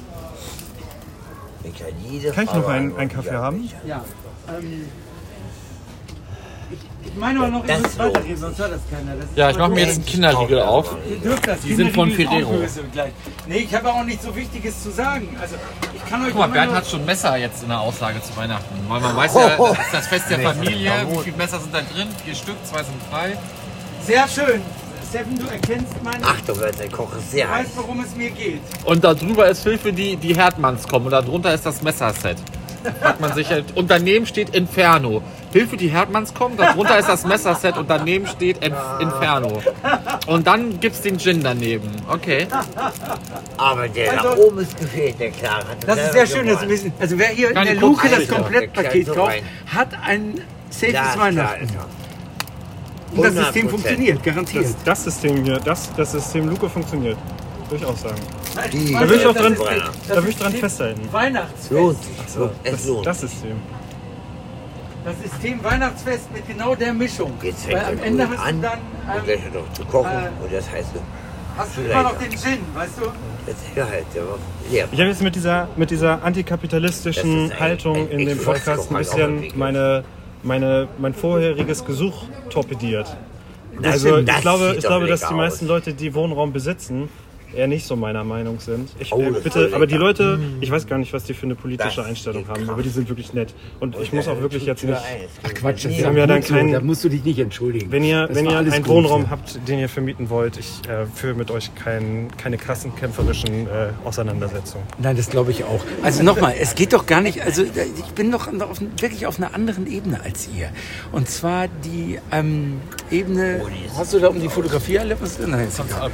Kann ich noch einen Kaffee haben? Ja, ich meine aber noch, ihr müsst weiterreden, sonst hört das keiner. Das ist Ja, ich mache mir jetzt einen Kinderriegel auf. Ihr dürft das. Die sind von Ferrero. Nee, ich habe auch nicht so Wichtiges zu sagen. Also, ich kann euch Guck mal, immer Bernd nur- hat schon Messer jetzt in der Aussage zu Weihnachten. Weil man weiß ja, das ist das Fest der Familie. Wie viele Messer sind da drin? 4 Stück, 2 sind frei. Sehr schön. Steffen, du erkennst meine... Achtung, der Koch ist sehr Du heiß. weißt, worum es mir geht. Und da drüber ist Hilfe, die Herdmanns kommen. Und da drunter ist das Messerset. Fragt man sich halt. Und daneben steht Inferno. Hilfe, die Herdmanns kommen. Darunter ist das Messerset und daneben steht Inferno. Und dann gibt's den Gin daneben. Okay. Aber der da oben ist gefehlt, der Klare. Das ist sehr schön, dass wir wissen. Also wer hier in Keine der Luke das Kurzsicht, Komplettpaket ja. kauft, hat ein safes Klar, Weihnachten. klar. Und das System 100%. funktioniert, garantiert. Das System hier, das System Luke funktioniert. Würde ich auch sagen. Die- Da will ich auch Das dran, ist- da will ich dran festhalten. Weihnachtsfest. Lohnt sich. Es lohnt Das System. Das System Weihnachtsfest mit genau der Mischung. Jetzt Weil fängt am er Ende gut hast du an dann und gleich noch zu kochen und das heißt, hast du immer noch den Gin, weißt du? jetzt halt, der war leer. Ich habe jetzt mit dieser Das antikapitalistischen ist ein- Haltung in ich dem weiß Podcast doch ein mal bisschen auch mein vorheriges Gesuch torpediert. Das Also stimmt, ich das glaube, sieht ich doch glaube, dass lecker die meisten aus. Leute, die Wohnraum besitzen, eher nicht so meiner Meinung sind. Oh, das ist Bitte, voll aber die lecker. Leute, ich weiß gar nicht, was die für eine politische Das Einstellung geht haben, krass. aber die sind wirklich nett. Und ich muss auch wirklich jetzt nicht. Ach Quatsch, das Wir haben ja dann keinen. da musst du dich nicht entschuldigen. Wenn ihr Das war alles einen gut, Wohnraum ja. habt, den ihr vermieten wollt, ich führe mit euch keine klassenkämpferischen Auseinandersetzungen. Nein, das glaube ich auch. Also nochmal, es geht doch gar nicht, also ich bin doch wirklich auf einer anderen Ebene als ihr. Und zwar die Ebene, hast du da um die Fotografie alle was drin? Nein, ist egal.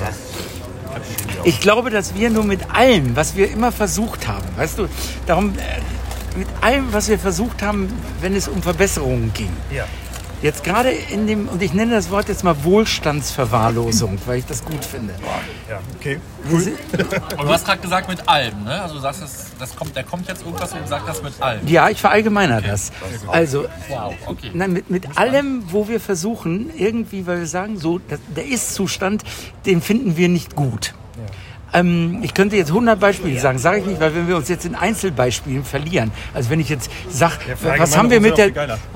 Ich glaube, dass wir nur mit allem, was wir immer versucht haben, weißt du, darum, mit allem, was wir versucht haben, wenn es um Verbesserungen ging. Ja. Jetzt gerade in dem, und ich nenne das Wort jetzt mal Wohlstandsverwahrlosung, weil ich das gut finde. Ja, okay. Und du hast gerade gesagt mit allem, ne? Also du sagst, der kommt jetzt irgendwas und sagt das mit allem. Ja, ich verallgemeiner das. Also, Wow, okay. nein, mit allem, wo wir versuchen, irgendwie, weil wir sagen, so, der Ist-Zustand, den finden wir nicht gut. Ich könnte jetzt 100 Beispiele sagen, sage ich nicht, weil wenn wir uns jetzt in Einzelbeispielen verlieren, also wenn ich jetzt sage, was haben wir mit der,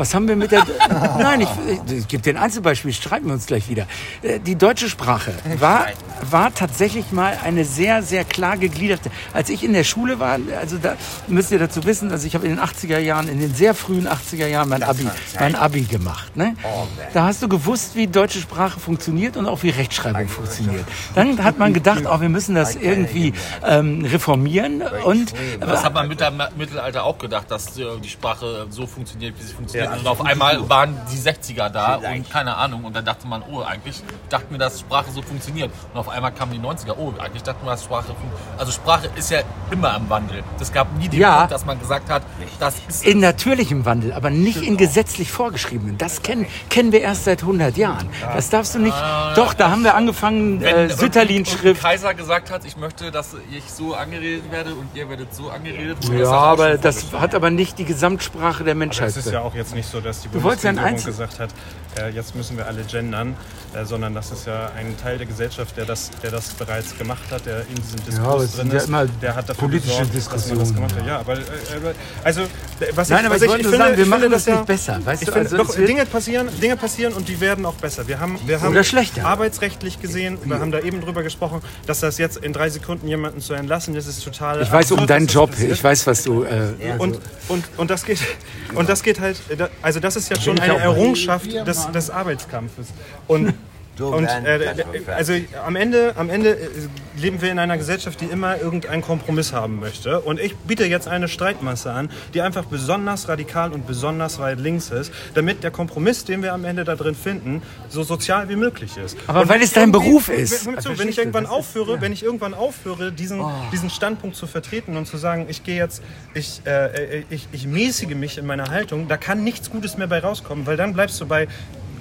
nein, ich gebe dir ein Einzelbeispiel, streiten wir uns gleich wieder. Die deutsche Sprache war tatsächlich mal eine sehr, sehr klar gegliederte. Als ich in der Schule war, also da müsst ihr dazu wissen, also ich habe in den 80er Jahren, in den sehr frühen 80er Jahren mein Abi gemacht. Ne? Da hast du gewusst, wie deutsche Sprache funktioniert und auch wie Rechtschreibung funktioniert. Dann hat man gedacht, wir müssen das das irgendwie reformieren. Und das hat man im Mittelalter auch gedacht, dass die Sprache so funktioniert, wie sie funktioniert. Und auf einmal waren die 60er da und keine Ahnung. Und dann dachte man, eigentlich dachten wir, dass Sprache so funktioniert. Und auf einmal kamen die 90er. Eigentlich dachten wir, dass Sprache funktioniert. Also Sprache ist ja immer im Wandel. Es gab nie den Punkt, dass man gesagt hat, das ist... In natürlichem Wandel, aber nicht in gesetzlich vorgeschriebenen. Das kennen wir erst seit 100 Jahren. Das darfst du nicht... Doch, da haben wir angefangen, Sütterlin-Schrift... Kaiser gesagt hat, ich möchte, dass ich so angeredet werde und ihr werdet so angeredet. Ja, aber das hat aber nicht die Gesamtsprache der Menschheit. Es ist ja auch jetzt nicht so, dass die Bundesregierung gesagt hat, jetzt müssen wir alle gendern, sondern das ist ja ein Teil der Gesellschaft, der das bereits gemacht hat, der in diesem Diskurs drin ist, der hat dafür gesorgt, dass man das gemacht hat. Ja, aber also ich finde, wir machen das nicht besser. Weißt du, also Dinge passieren und die werden auch besser. Wir haben arbeitsrechtlich gesehen, wir haben da eben drüber gesprochen, dass das jetzt in 3 Sekunden jemanden zu entlassen, das ist total... Ich weiß um deinen Job, ich weiß, was du... Und das geht halt, also das ist ja schon eine Errungenschaft des Arbeitskampfes. Also am Ende leben wir in einer Gesellschaft, die immer irgendeinen Kompromiss haben möchte. Und ich biete jetzt eine Streitmasse an, die einfach besonders radikal und besonders weit links ist, damit der Kompromiss, den wir am Ende da drin finden, so sozial wie möglich ist. Aber weil es dein Beruf ist. Wenn ich irgendwann aufhöre, diesen Standpunkt zu vertreten und zu sagen, ich mäßige mich in meiner Haltung, da kann nichts Gutes mehr bei rauskommen, weil dann bleibst du bei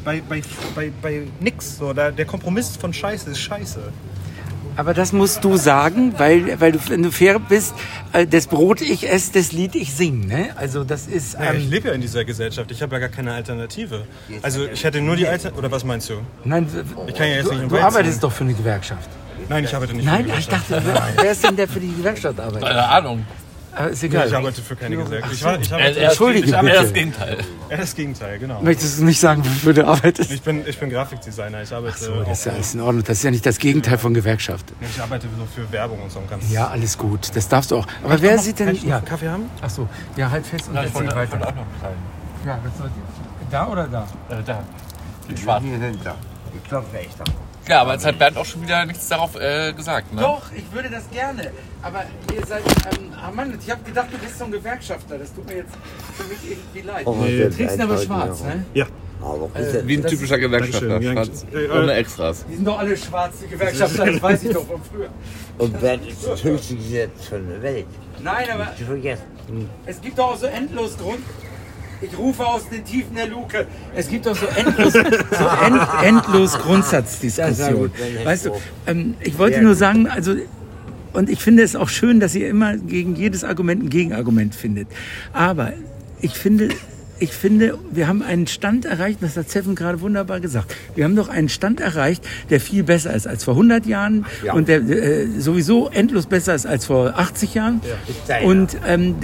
nix. So, der Kompromiss von Scheiße ist Scheiße. Aber das musst du sagen, weil du, wenn du fair bist, das Brot ich esse, das Lied ich singe. Ne? Also das ist... ich lebe ja in dieser Gesellschaft, ich habe ja gar keine Alternative. Also ich hätte nur die Alternative... Oder was meinst du? Nein, ich kann ja jetzt nicht du arbeitest doch für eine Gewerkschaft. Nein, ich arbeite nicht für eine Gewerkschaft. Nein, ich dachte, wer ist denn der für die Gewerkschaft arbeitet? Keine Ahnung. Aber ist egal. Ich arbeite für keine Gesellschaft. Entschuldige bitte. Das Gegenteil. Das Gegenteil, genau. Möchtest du nicht sagen, wofür du arbeitest? Ich bin Grafikdesigner. Ich arbeite das ist ja alles in Ordnung. Das ist ja nicht das Gegenteil von Gewerkschaft. Ich arbeite so für Werbung und so. Ja, alles gut. Das darfst du auch. Aber wer sieht denn... Kann ich Kaffee haben? Ach so. Ja, halt fest und erzähl weiter. Ich wollte auch noch teilen. Ja, was soll ich? Da oder da? Da. Den schwarzen. Hier sind da. Ich glaube, wer ich da. Ja, aber jetzt hat Bernd auch schon wieder nichts darauf gesagt, ne? Doch, ich würde das gerne. Aber ihr seid... Mann, ich habe gedacht, du bist so ein Gewerkschafter. Das tut mir jetzt für mich irgendwie leid. Du trägst aber schwarz, ne? Ja. Wie ein typischer Gewerkschafter. Schwarz, ohne Extras. Die sind doch alle schwarz, die Gewerkschafter. Das weiß ich doch von früher. Und Bernd ist das höchste Gesetz von der Welt. Nein, aber... Nicht zu vergessen. Es gibt doch auch so endlos Grund... Ich rufe aus den Tiefen der Luke. Es gibt doch so endlos Grundsatzdiskussionen. Weißt du, ich wollte nur sagen, also, und ich finde es auch schön, dass ihr immer gegen jedes Argument ein Gegenargument findet. Aber ich finde, wir haben einen Stand erreicht, das hat Steffen gerade wunderbar gesagt. Wir haben doch einen Stand erreicht, der viel besser ist als vor 100 Jahren und der sowieso endlos besser ist als vor 80 Jahren. Ja. Und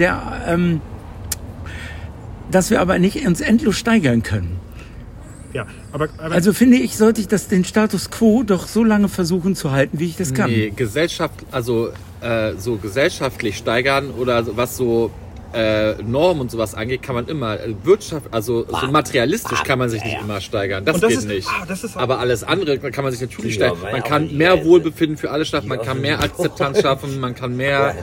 dass wir aber nicht uns endlos steigern können. Ja, aber also finde ich, sollte ich den Status quo doch so lange versuchen zu halten, wie ich das kann. Nee, so gesellschaftlich steigern oder was so Normen und sowas angeht, kann man immer so materialistisch kann man sich nicht immer steigern. Das geht nicht. Aber alles andere kann man sich natürlich steigern. Man kann mehr Wohlbefinden für alle schaffen, man kann mehr Akzeptanz schaffen, man kann mehr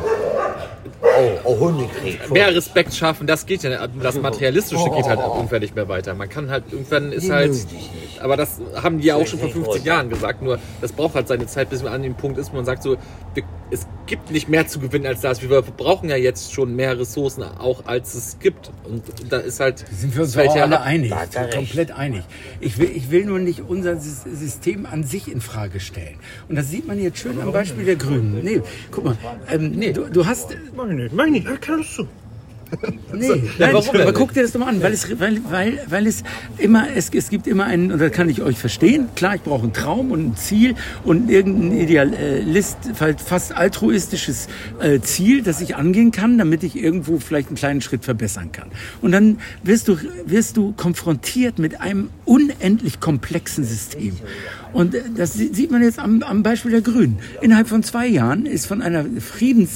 mehr Respekt schaffen, das geht ja nicht. Das Materialistische geht halt irgendwann nicht mehr weiter. Man kann halt, irgendwann ist halt, aber das haben die ja auch schon vor 50 Jahren gesagt, nur das braucht halt seine Zeit, bis man an dem Punkt ist, wo man sagt so, es gibt nicht mehr zu gewinnen als das. Wir brauchen ja jetzt schon mehr Ressourcen, auch als es gibt. Und da ist halt... Sind wir uns auch alle einig, komplett einig. Ich will nur nicht unser System an sich in Frage stellen. Und das sieht man jetzt schön am Beispiel der Grünen. Nee, guck mal, du hast... Mach ich nicht, kannst du. Nein, aber guck dir das doch mal an, weil es immer, es gibt immer einen, und das kann ich euch verstehen, klar, ich brauche einen Traum und ein Ziel und irgendein fast altruistisches Ziel, das ich angehen kann, damit ich irgendwo vielleicht einen kleinen Schritt verbessern kann. Und dann wirst du konfrontiert mit einem unendlich komplexen System. Und das sieht man jetzt am Beispiel der Grünen. Innerhalb von 2 Jahren ist von einer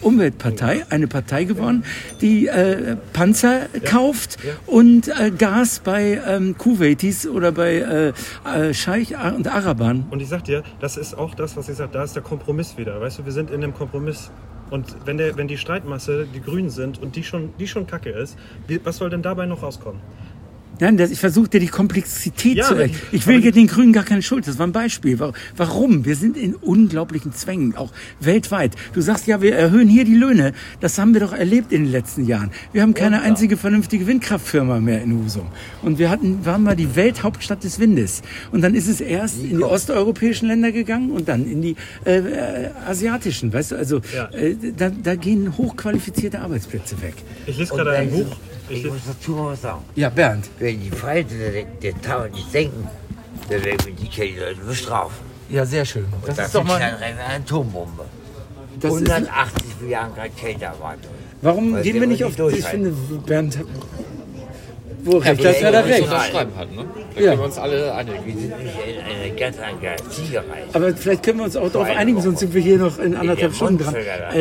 Umweltpartei, eine Partei geworden, die Panzer kauft und Gas bei Kuwaitis oder bei Scheich und Arabern. Und ich sag dir, das ist auch das, was ich sage, da ist der Kompromiss wieder. Weißt du, wir sind in einem Kompromiss. Und wenn die Streitmasse die Grünen sind und die schon kacke ist, was soll denn dabei noch rauskommen? Nein, ich versuche dir die Komplexität zu erklären. Ich will den Grünen gar keine Schuld. Das war ein Beispiel. Warum? Wir sind in unglaublichen Zwängen, auch weltweit. Du sagst ja, wir erhöhen hier die Löhne. Das haben wir doch erlebt in den letzten Jahren. Wir haben keine einzige vernünftige Windkraftfirma mehr in Husum. Und waren mal die Welthauptstadt des Windes. Und dann ist es erst in die osteuropäischen Länder gegangen und dann in die asiatischen. Weißt du, also da gehen hochqualifizierte Arbeitsplätze weg. Ich lese gerade ein Buch. Ich muss dazu mal was sagen. Ja, Bernd. Wenn die Freiheit der Tauern nicht senken, dann werden wir die Leute bestrafen. Ja, sehr schön. Das ist doch mal eine Atombombe. 180 Milliarden Grad Kälte erwartet. Warum gehen wir nicht auf... Ich finde, Bernd... Wo recht, das wäre da recht. Unterschreiben halt, ne? Da können wir uns alle einigen. Wir sind nicht in einer ganz anderen Siegerei. Aber vielleicht können wir uns auch darauf einigen, sonst sind wir hier noch in 1,5 Stunden dran.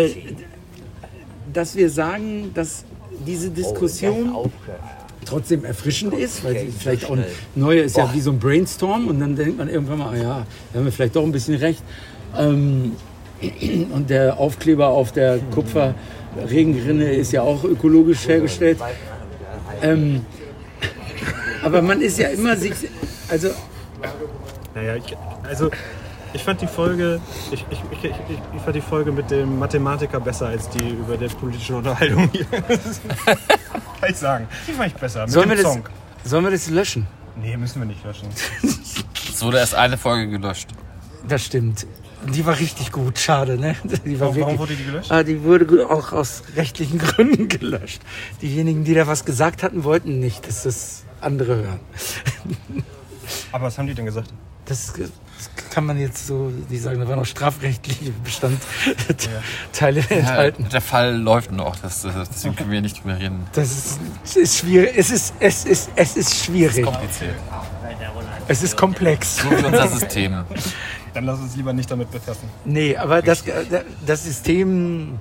Dass wir sagen, dass diese Diskussion trotzdem erfrischend ist, weil sie vielleicht auch neue ist ja wie so ein Brainstorm und dann denkt man irgendwann mal, da haben wir vielleicht doch ein bisschen recht. Und der Aufkleber auf der Kupferregenrinne ist ja auch ökologisch hergestellt. Aber man ist ja immer sich, also... Naja, ich fand die Folge, ich fand die Folge mit dem Mathematiker besser als die über der politischen Unterhaltung hier. Kann ich sagen. Die fand ich besser. Sollen wir das löschen? Nee, müssen wir nicht löschen. Es wurde erst eine Folge gelöscht. Das stimmt. Die war richtig gut, schade, ne? Warum wurde die gelöscht? Die wurde auch aus rechtlichen Gründen gelöscht. Diejenigen, die da was gesagt hatten, wollten nicht, dass das andere hören. Aber was haben die denn gesagt? Das kann man jetzt so, die sagen, da waren noch strafrechtliche Bestandteile enthalten. Der Fall läuft noch, deswegen können wir nicht drüber reden. Das ist schwierig. Es ist schwierig. Es ist kompliziert. Es ist komplex. So wie unser System. Dann lass uns lieber nicht damit befassen. Nee, aber das System...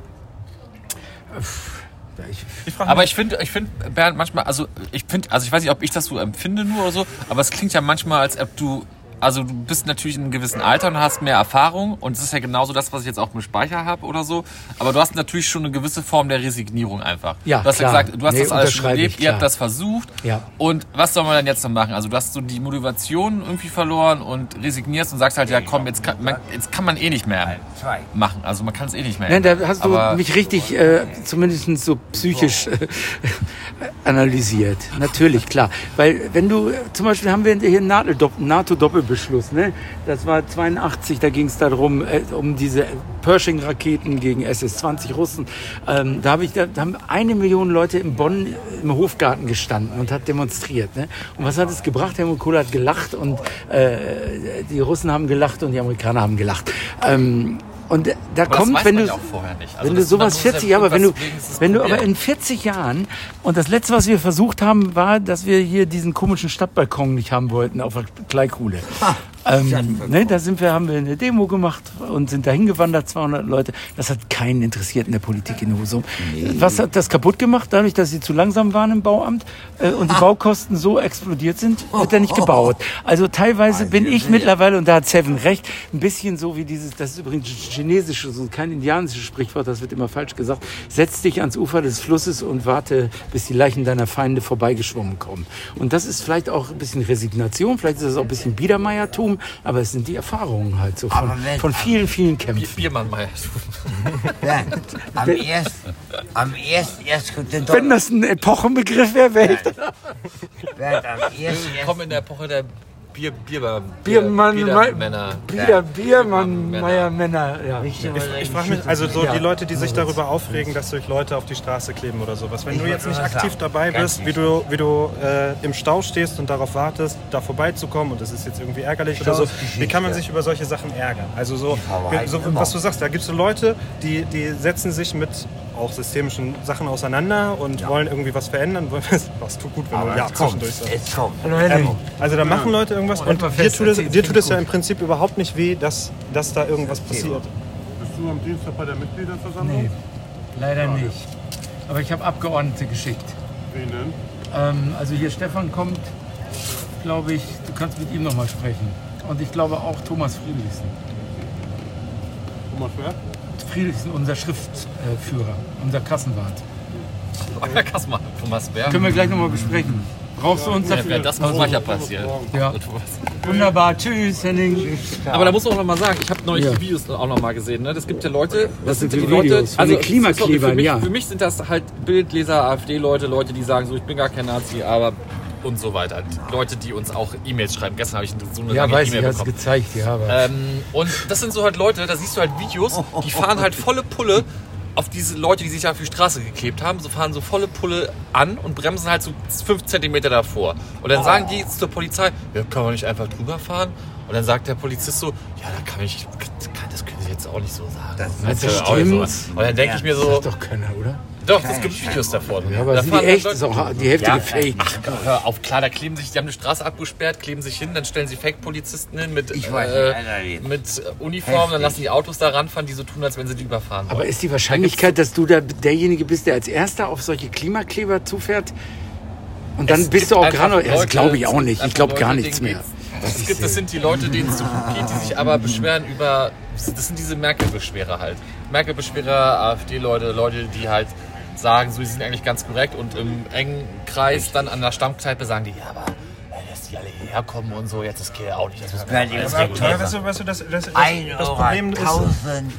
Aber ich finde, Bernd, manchmal, ich weiß nicht, ob ich das so empfinde nur oder so, aber es klingt ja manchmal, als ob du bist natürlich in einem gewissen Alter und hast mehr Erfahrung und es ist ja genauso das, was ich jetzt auch im Speicher habe oder so, aber du hast natürlich schon eine gewisse Form der Resignierung einfach. Ja, du hast klar. ja gesagt, du hast das alles schon erlebt, ihr habt das versucht ja. Und was soll man dann jetzt noch machen? Also du hast so die Motivation irgendwie verloren und resignierst und sagst halt, ja komm, jetzt kann man eh nicht mehr machen, also man kann es eh nicht mehr. Nein, da hast du mich richtig, zumindest so psychisch analysiert. Natürlich, klar. Weil wenn du, zum Beispiel haben wir hier einen NATO-Doppelbeschluss, ne? Das war 82, da ging es darum, um diese Pershing-Raketen gegen SS-20 Russen. Da haben 1 Million Leute in Bonn im Hofgarten gestanden und hat demonstriert. Ne? Und was hat es gebracht? Helmut Kohl hat gelacht und die Russen haben gelacht und die Amerikaner haben gelacht. Und da aber kommt, das weiß man ja auch vorher nicht. Also wenn du sowas 40 Jahre, wenn du aber in 40 Jahren, und das letzte, was wir versucht haben, war, dass wir hier diesen komischen Stadtbalkon nicht haben wollten auf der Kleikuhle. Ne, haben wir eine Demo gemacht und sind da hingewandert, 200 Leute. Das hat keinen interessiert in der Politik in Husum. Nee. Was hat das kaputt gemacht? Dadurch, dass sie zu langsam waren im Bauamt und die Baukosten so explodiert sind, wird er nicht gebaut. Also teilweise bin ich mittlerweile, und da hat Seven recht, ein bisschen so wie das ist übrigens chinesische, so kein indianisches Sprichwort, das wird immer falsch gesagt. Setz dich ans Ufer des Flusses und warte, bis die Leichen deiner Feinde vorbeigeschwommen kommen. Und das ist vielleicht auch ein bisschen Resignation, vielleicht ist es auch ein bisschen Biedermeiertum, aber es sind die Erfahrungen halt so von vielen, vielen Kämpfen. Biermann-Meiertum. Am 1.1. kommt der Wenn das ein Epochenbegriff wäre, Komm in der Epoche der Biermann-Männer. Biermann-Meier-Männer, ja. Ich frage mich, also so die Leute, die sich darüber aufregen, dass durch Leute auf die Straße kleben oder sowas. Wenn du jetzt nicht aktiv dabei bist, wie du im Stau stehst und darauf wartest, da vorbeizukommen und das ist jetzt irgendwie ärgerlich oder so, wie kann man sich über solche Sachen ärgern? Also so was du sagst, da gibt es so Leute, die setzen sich mit auch systemischen Sachen auseinander und wollen irgendwie was verändern. Was tut gut, wenn du zwischendurch sagst. Also da machen Leute irgendwas und dir tut es ja im Prinzip überhaupt nicht weh, dass da irgendwas passiert. Bist du am Dienstag bei der Mitgliederversammlung? Leider nicht. Aber ich habe Abgeordnete geschickt. Wen denn? Also hier Stefan kommt, glaube ich, du kannst mit ihm nochmal sprechen. Und ich glaube auch Thomas Friedrichsen. Thomas wer? Friedrichsen, unser Schriftführer, unser Kassenwart. Euer Kassenwart, Thomas Bär. Können wir gleich nochmal besprechen. Brauchst du uns dafür? Das muss manchmal passieren. Ja. Wunderbar, tschüss Henning. Aber da muss man auch noch mal sagen, ich habe neulich die Videos auch noch mal gesehen. Ne? Das gibt ja Leute, Was sind die die Leute, Videos? Von den Klimaklebern, für ja. Für mich sind das halt Bildleser, AfD-Leute, Leute, die sagen so, ich bin gar kein Nazi, aber und so weiter. Leute, die uns auch E-Mails schreiben. Gestern habe ich so eine lange E-Mail bekommen. gezeigt, ja. Aber Und das sind so halt Leute, da siehst du halt Videos, die fahren halt volle Pulle auf diese Leute, die sich auf die Straße geklebt haben, so fahren so volle Pulle an und bremsen halt so 5 Zentimeter davor. Und dann sagen die zur Polizei, ja, kann man nicht einfach drüber fahren? Und dann sagt der Polizist so, ja, das können Sie jetzt auch nicht so sagen. das auch nicht stimmt. so. Und dann denke ich mir so, Das ist doch keiner, oder? doch, es gibt Videos davon. Ja, aber da sind die fahren echt? Leute- Ist auch die Hälfte gefaked. Ach, hör auf, klar, da kleben sich, die haben eine Straße abgesperrt, kleben sich hin, dann stellen sie Fake-Polizisten hin mit Uniform, dann lassen die Autos da ranfahren, die so tun, als wenn sie die überfahren wollen. Aber ist die Wahrscheinlichkeit, dass du da derjenige bist, der als Erster auf solche Klimakleber zufährt? Und dann Es bist du gibt auch einfach gerade. Das Leute, glaube ich es auch gibt nicht. Ich einfach glaube gar Leute, nichts denen mehr. Das sind die Leute, denen es so gut geht, die sich aber beschweren über. Das sind diese Merkel-Beschwerer halt. Merkel-Beschwerer, AfD-Leute, Leute, die halt sagen, so, die sind eigentlich ganz korrekt und im engen Kreis dann an der Stammkneipe sagen die, ja, aber dass die alle hierher kommen und so, jetzt ist Kiel auch nicht. Das müssen wir alles regulieren. Weißt du, das 1 Problem ist. 1000.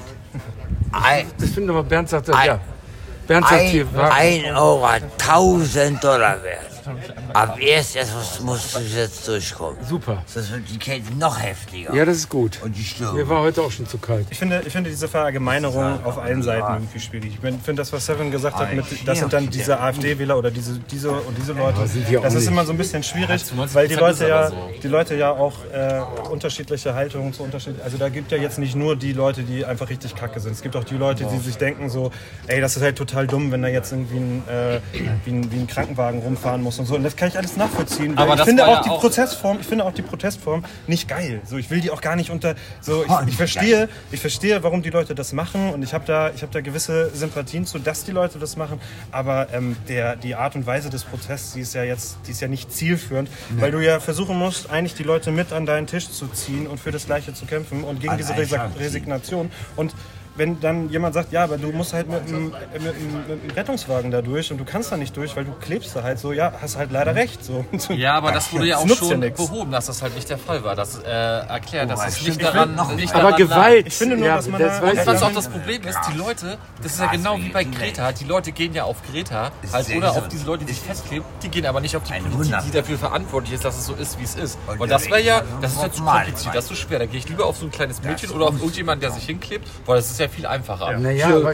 Das finde ich aber, Bernd sagt das, ja. Bernd sagt hier, 1 Euro hat $1000 wert. Ab erst musst du jetzt durchkommen. super. Das wird die Kälte noch heftiger. Ja, das ist gut. Und die Mir Stürme. war heute auch schon zu kalt. Ich finde diese Verallgemeinerung auf allen Seiten irgendwie schwierig. Ich finde das, was Seven gesagt hat, das sind dann diese AfD-Wähler oder diese und diese Leute. sind die auch Das ist nicht. immer so ein bisschen schwierig, zu 90% weil die ist aber so. Leute ja auch unterschiedliche Haltungen zu unterschiedlichen. Also da gibt ja jetzt nicht nur die Leute, die einfach richtig kacke sind. Es gibt auch die Leute, die sich denken so, ey, das ist halt total dumm, wenn da jetzt irgendwie wie ein Krankenwagen rumfahren muss und so. Und das kann ich alles nachvollziehen. Aber Ich das finde war auch ja die auch- Protestform nicht geil. So, ich will die auch gar nicht unter. So, ich verstehe, warum die Leute das machen und ich habe da gewisse Sympathien zu, dass die Leute das machen. Aber die Art und Weise des Protests, die ist ja nicht zielführend, weil du ja versuchen musst, eigentlich die Leute mit an deinen Tisch zu ziehen und für das Gleiche zu kämpfen und gegen diese Resignation. Und wenn dann jemand sagt, ja, aber du musst halt mit einem Rettungswagen da durch und du kannst da nicht durch, weil du klebst da halt so, ja, hast halt leider recht. So. Ja, aber das wurde ja auch nutzt ja schon nix. behoben, dass das halt nicht der Fall war. Das erklärt, dass es stimmt. nicht daran nicht Aber daran Gewalt. Ich finde nur, ja, dass man das da- weiß Und was ich. auch das Problem ist, die Leute, das ist ja genau wie bei Greta, die Leute gehen ja auf Greta halt, oder auf diese Leute, die sich festkleben, die gehen aber nicht auf die Politik, die dafür verantwortlich ist, dass es so ist, wie es ist. Und das wäre ja, das ist ja zu kompliziert, das ist zu schwer. Da gehe ich lieber auf so ein kleines Mädchen oder auf irgendjemanden, der sich hinklebt, weil das ist ja viel einfacher. Naja, aber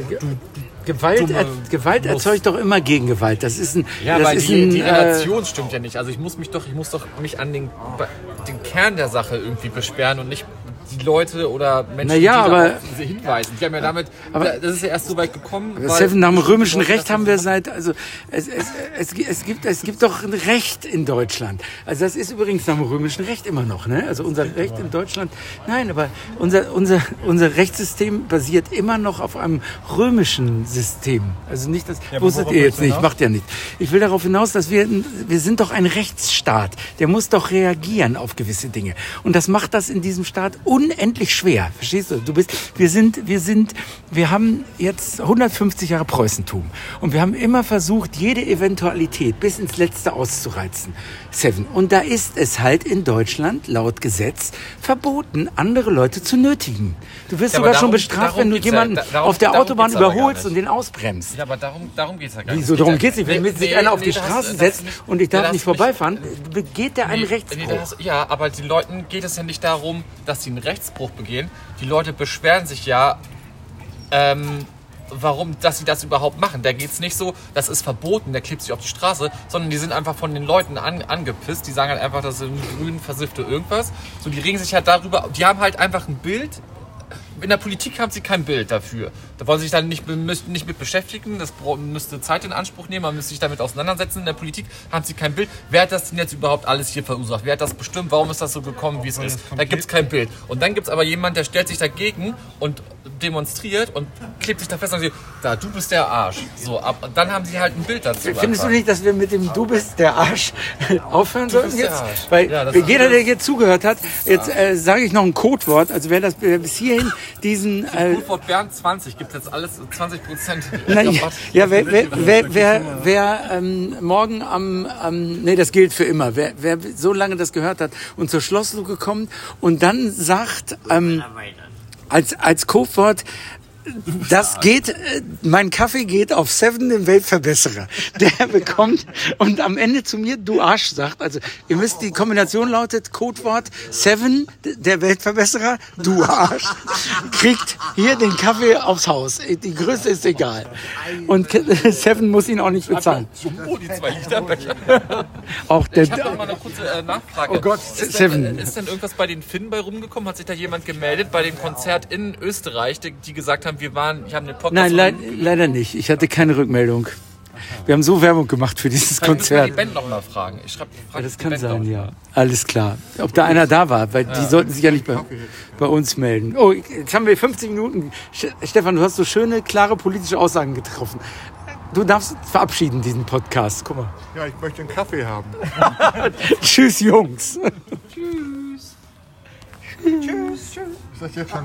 Gewalt erzeugt doch immer Gegengewalt. Das ist ein. Ja, das weil ist die ein, Relation stimmt ja nicht. Also ich muss doch mich an den Kern der Sache irgendwie beschweren und nicht die Leute oder Menschen, Naja, die aber- darauf hinweisen. Die haben ja damit, das ist ja erst so weit gekommen. Seven, nach dem römischen Recht haben wir es gibt doch ein Recht in Deutschland. Also das ist übrigens nach dem römischen Recht immer noch, ne? Also unser Recht in Deutschland, nein, aber unser Rechtssystem basiert immer noch auf einem römischen System. Also nicht das, aber wusstet worauf ihr willst jetzt du nicht, hinaus? macht ja nicht. Ich will darauf hinaus, dass wir sind doch ein Rechtsstaat. Der muss doch reagieren auf gewisse Dinge. Und das macht das in diesem Staat unendlich schwer. Verstehst du? Wir haben jetzt 150 Jahre Preußentum. Und wir haben immer versucht, jede Eventualität bis ins Letzte auszureizen. Seven. Und da ist es halt in Deutschland laut Gesetz verboten, andere Leute zu nötigen. Du wirst Ja, sogar aber schon darum- bestraft, darum wenn du geht's ja- jemanden darum- auf der darum Autobahn geht's aber gar überholst nicht. und den ausbremst. Ja, aber darum geht es ja gar nicht. Wieso? Darum geht's nicht. Wenn Nee, sich einer auf die das- Straße das- setzt und ich darf das- nicht vorbeifahren, begeht der einen Nee, Rechtsbruch. ja, aber den Leuten geht es ja nicht darum, dass sie einen Rechtsbruch begehen. Die Leute beschweren sich ja, dass sie das überhaupt machen. Da geht es nicht so, das ist verboten, der klebt sich auf die Straße, sondern die sind einfach von den Leuten angepisst. Die sagen halt einfach, das sind grün versiffte irgendwas. So, die regen sich halt darüber, die haben halt einfach ein Bild, in der Politik haben sie kein Bild dafür. Da wollen sie sich dann nicht mit beschäftigen, das müsste Zeit in Anspruch nehmen, man müsste sich damit auseinandersetzen. In der Politik haben sie kein Bild. Wer hat das denn jetzt überhaupt alles hier verursacht? Wer hat das bestimmt? Warum ist das so gekommen, wie es ist? Da gibt es kein Bild. Und dann gibt es aber jemanden, der stellt sich dagegen und demonstriert und klebt sich da fest und sagt, da, du bist der Arsch. So, und dann haben sie halt ein Bild dazu. Findest du nicht, dass wir mit dem Du bist der Arsch aufhören sollten jetzt? Weil ja, jeder, der jetzt zugehört hat, jetzt sage ich noch ein Codewort, also wer bis hierhin diesen... Codewort Bernd 20, gibt es jetzt alles 20%. Ja, wer morgen nee, das gilt für immer, wer so lange das gehört hat und zur Schlossluke kommt und dann sagt, als Codewort, das geht, mein Kaffee geht auf 7, den Weltverbesserer. Der bekommt und am Ende zu mir, du Arsch, sagt, also ihr müsst, die Kombination lautet Codewort 7, der Weltverbesserer, du Arsch, kriegt hier den Kaffee aufs Haus. Die Größe ist egal. Und 7 muss ihn auch nicht bezahlen. Die 2 Liter Becher. Auch der, ich habe noch mal eine kurze Nachfrage. Oh Gott, 7. Ist denn irgendwas bei den Finnen bei rumgekommen? Hat sich da jemand gemeldet bei dem Konzert in Österreich, die gesagt haben, ich habe den Podcast... Nein, leider nicht. Ich hatte keine Rückmeldung. Wir haben so Werbung gemacht für dieses Konzert. Ich muss die Band noch mal fragen. Ja, das kann sein, ja. Alles klar. Ob da einer da war, weil die sollten sich ja nicht bei uns melden. Oh, jetzt haben wir 50 Minuten. Stefan, du hast so schöne, klare politische Aussagen getroffen. Du darfst verabschieden, diesen Podcast. Guck mal. Ja, ich möchte einen Kaffee haben. Tschüss, Jungs. Tschüss. Tschüss. Ist das jetzt schon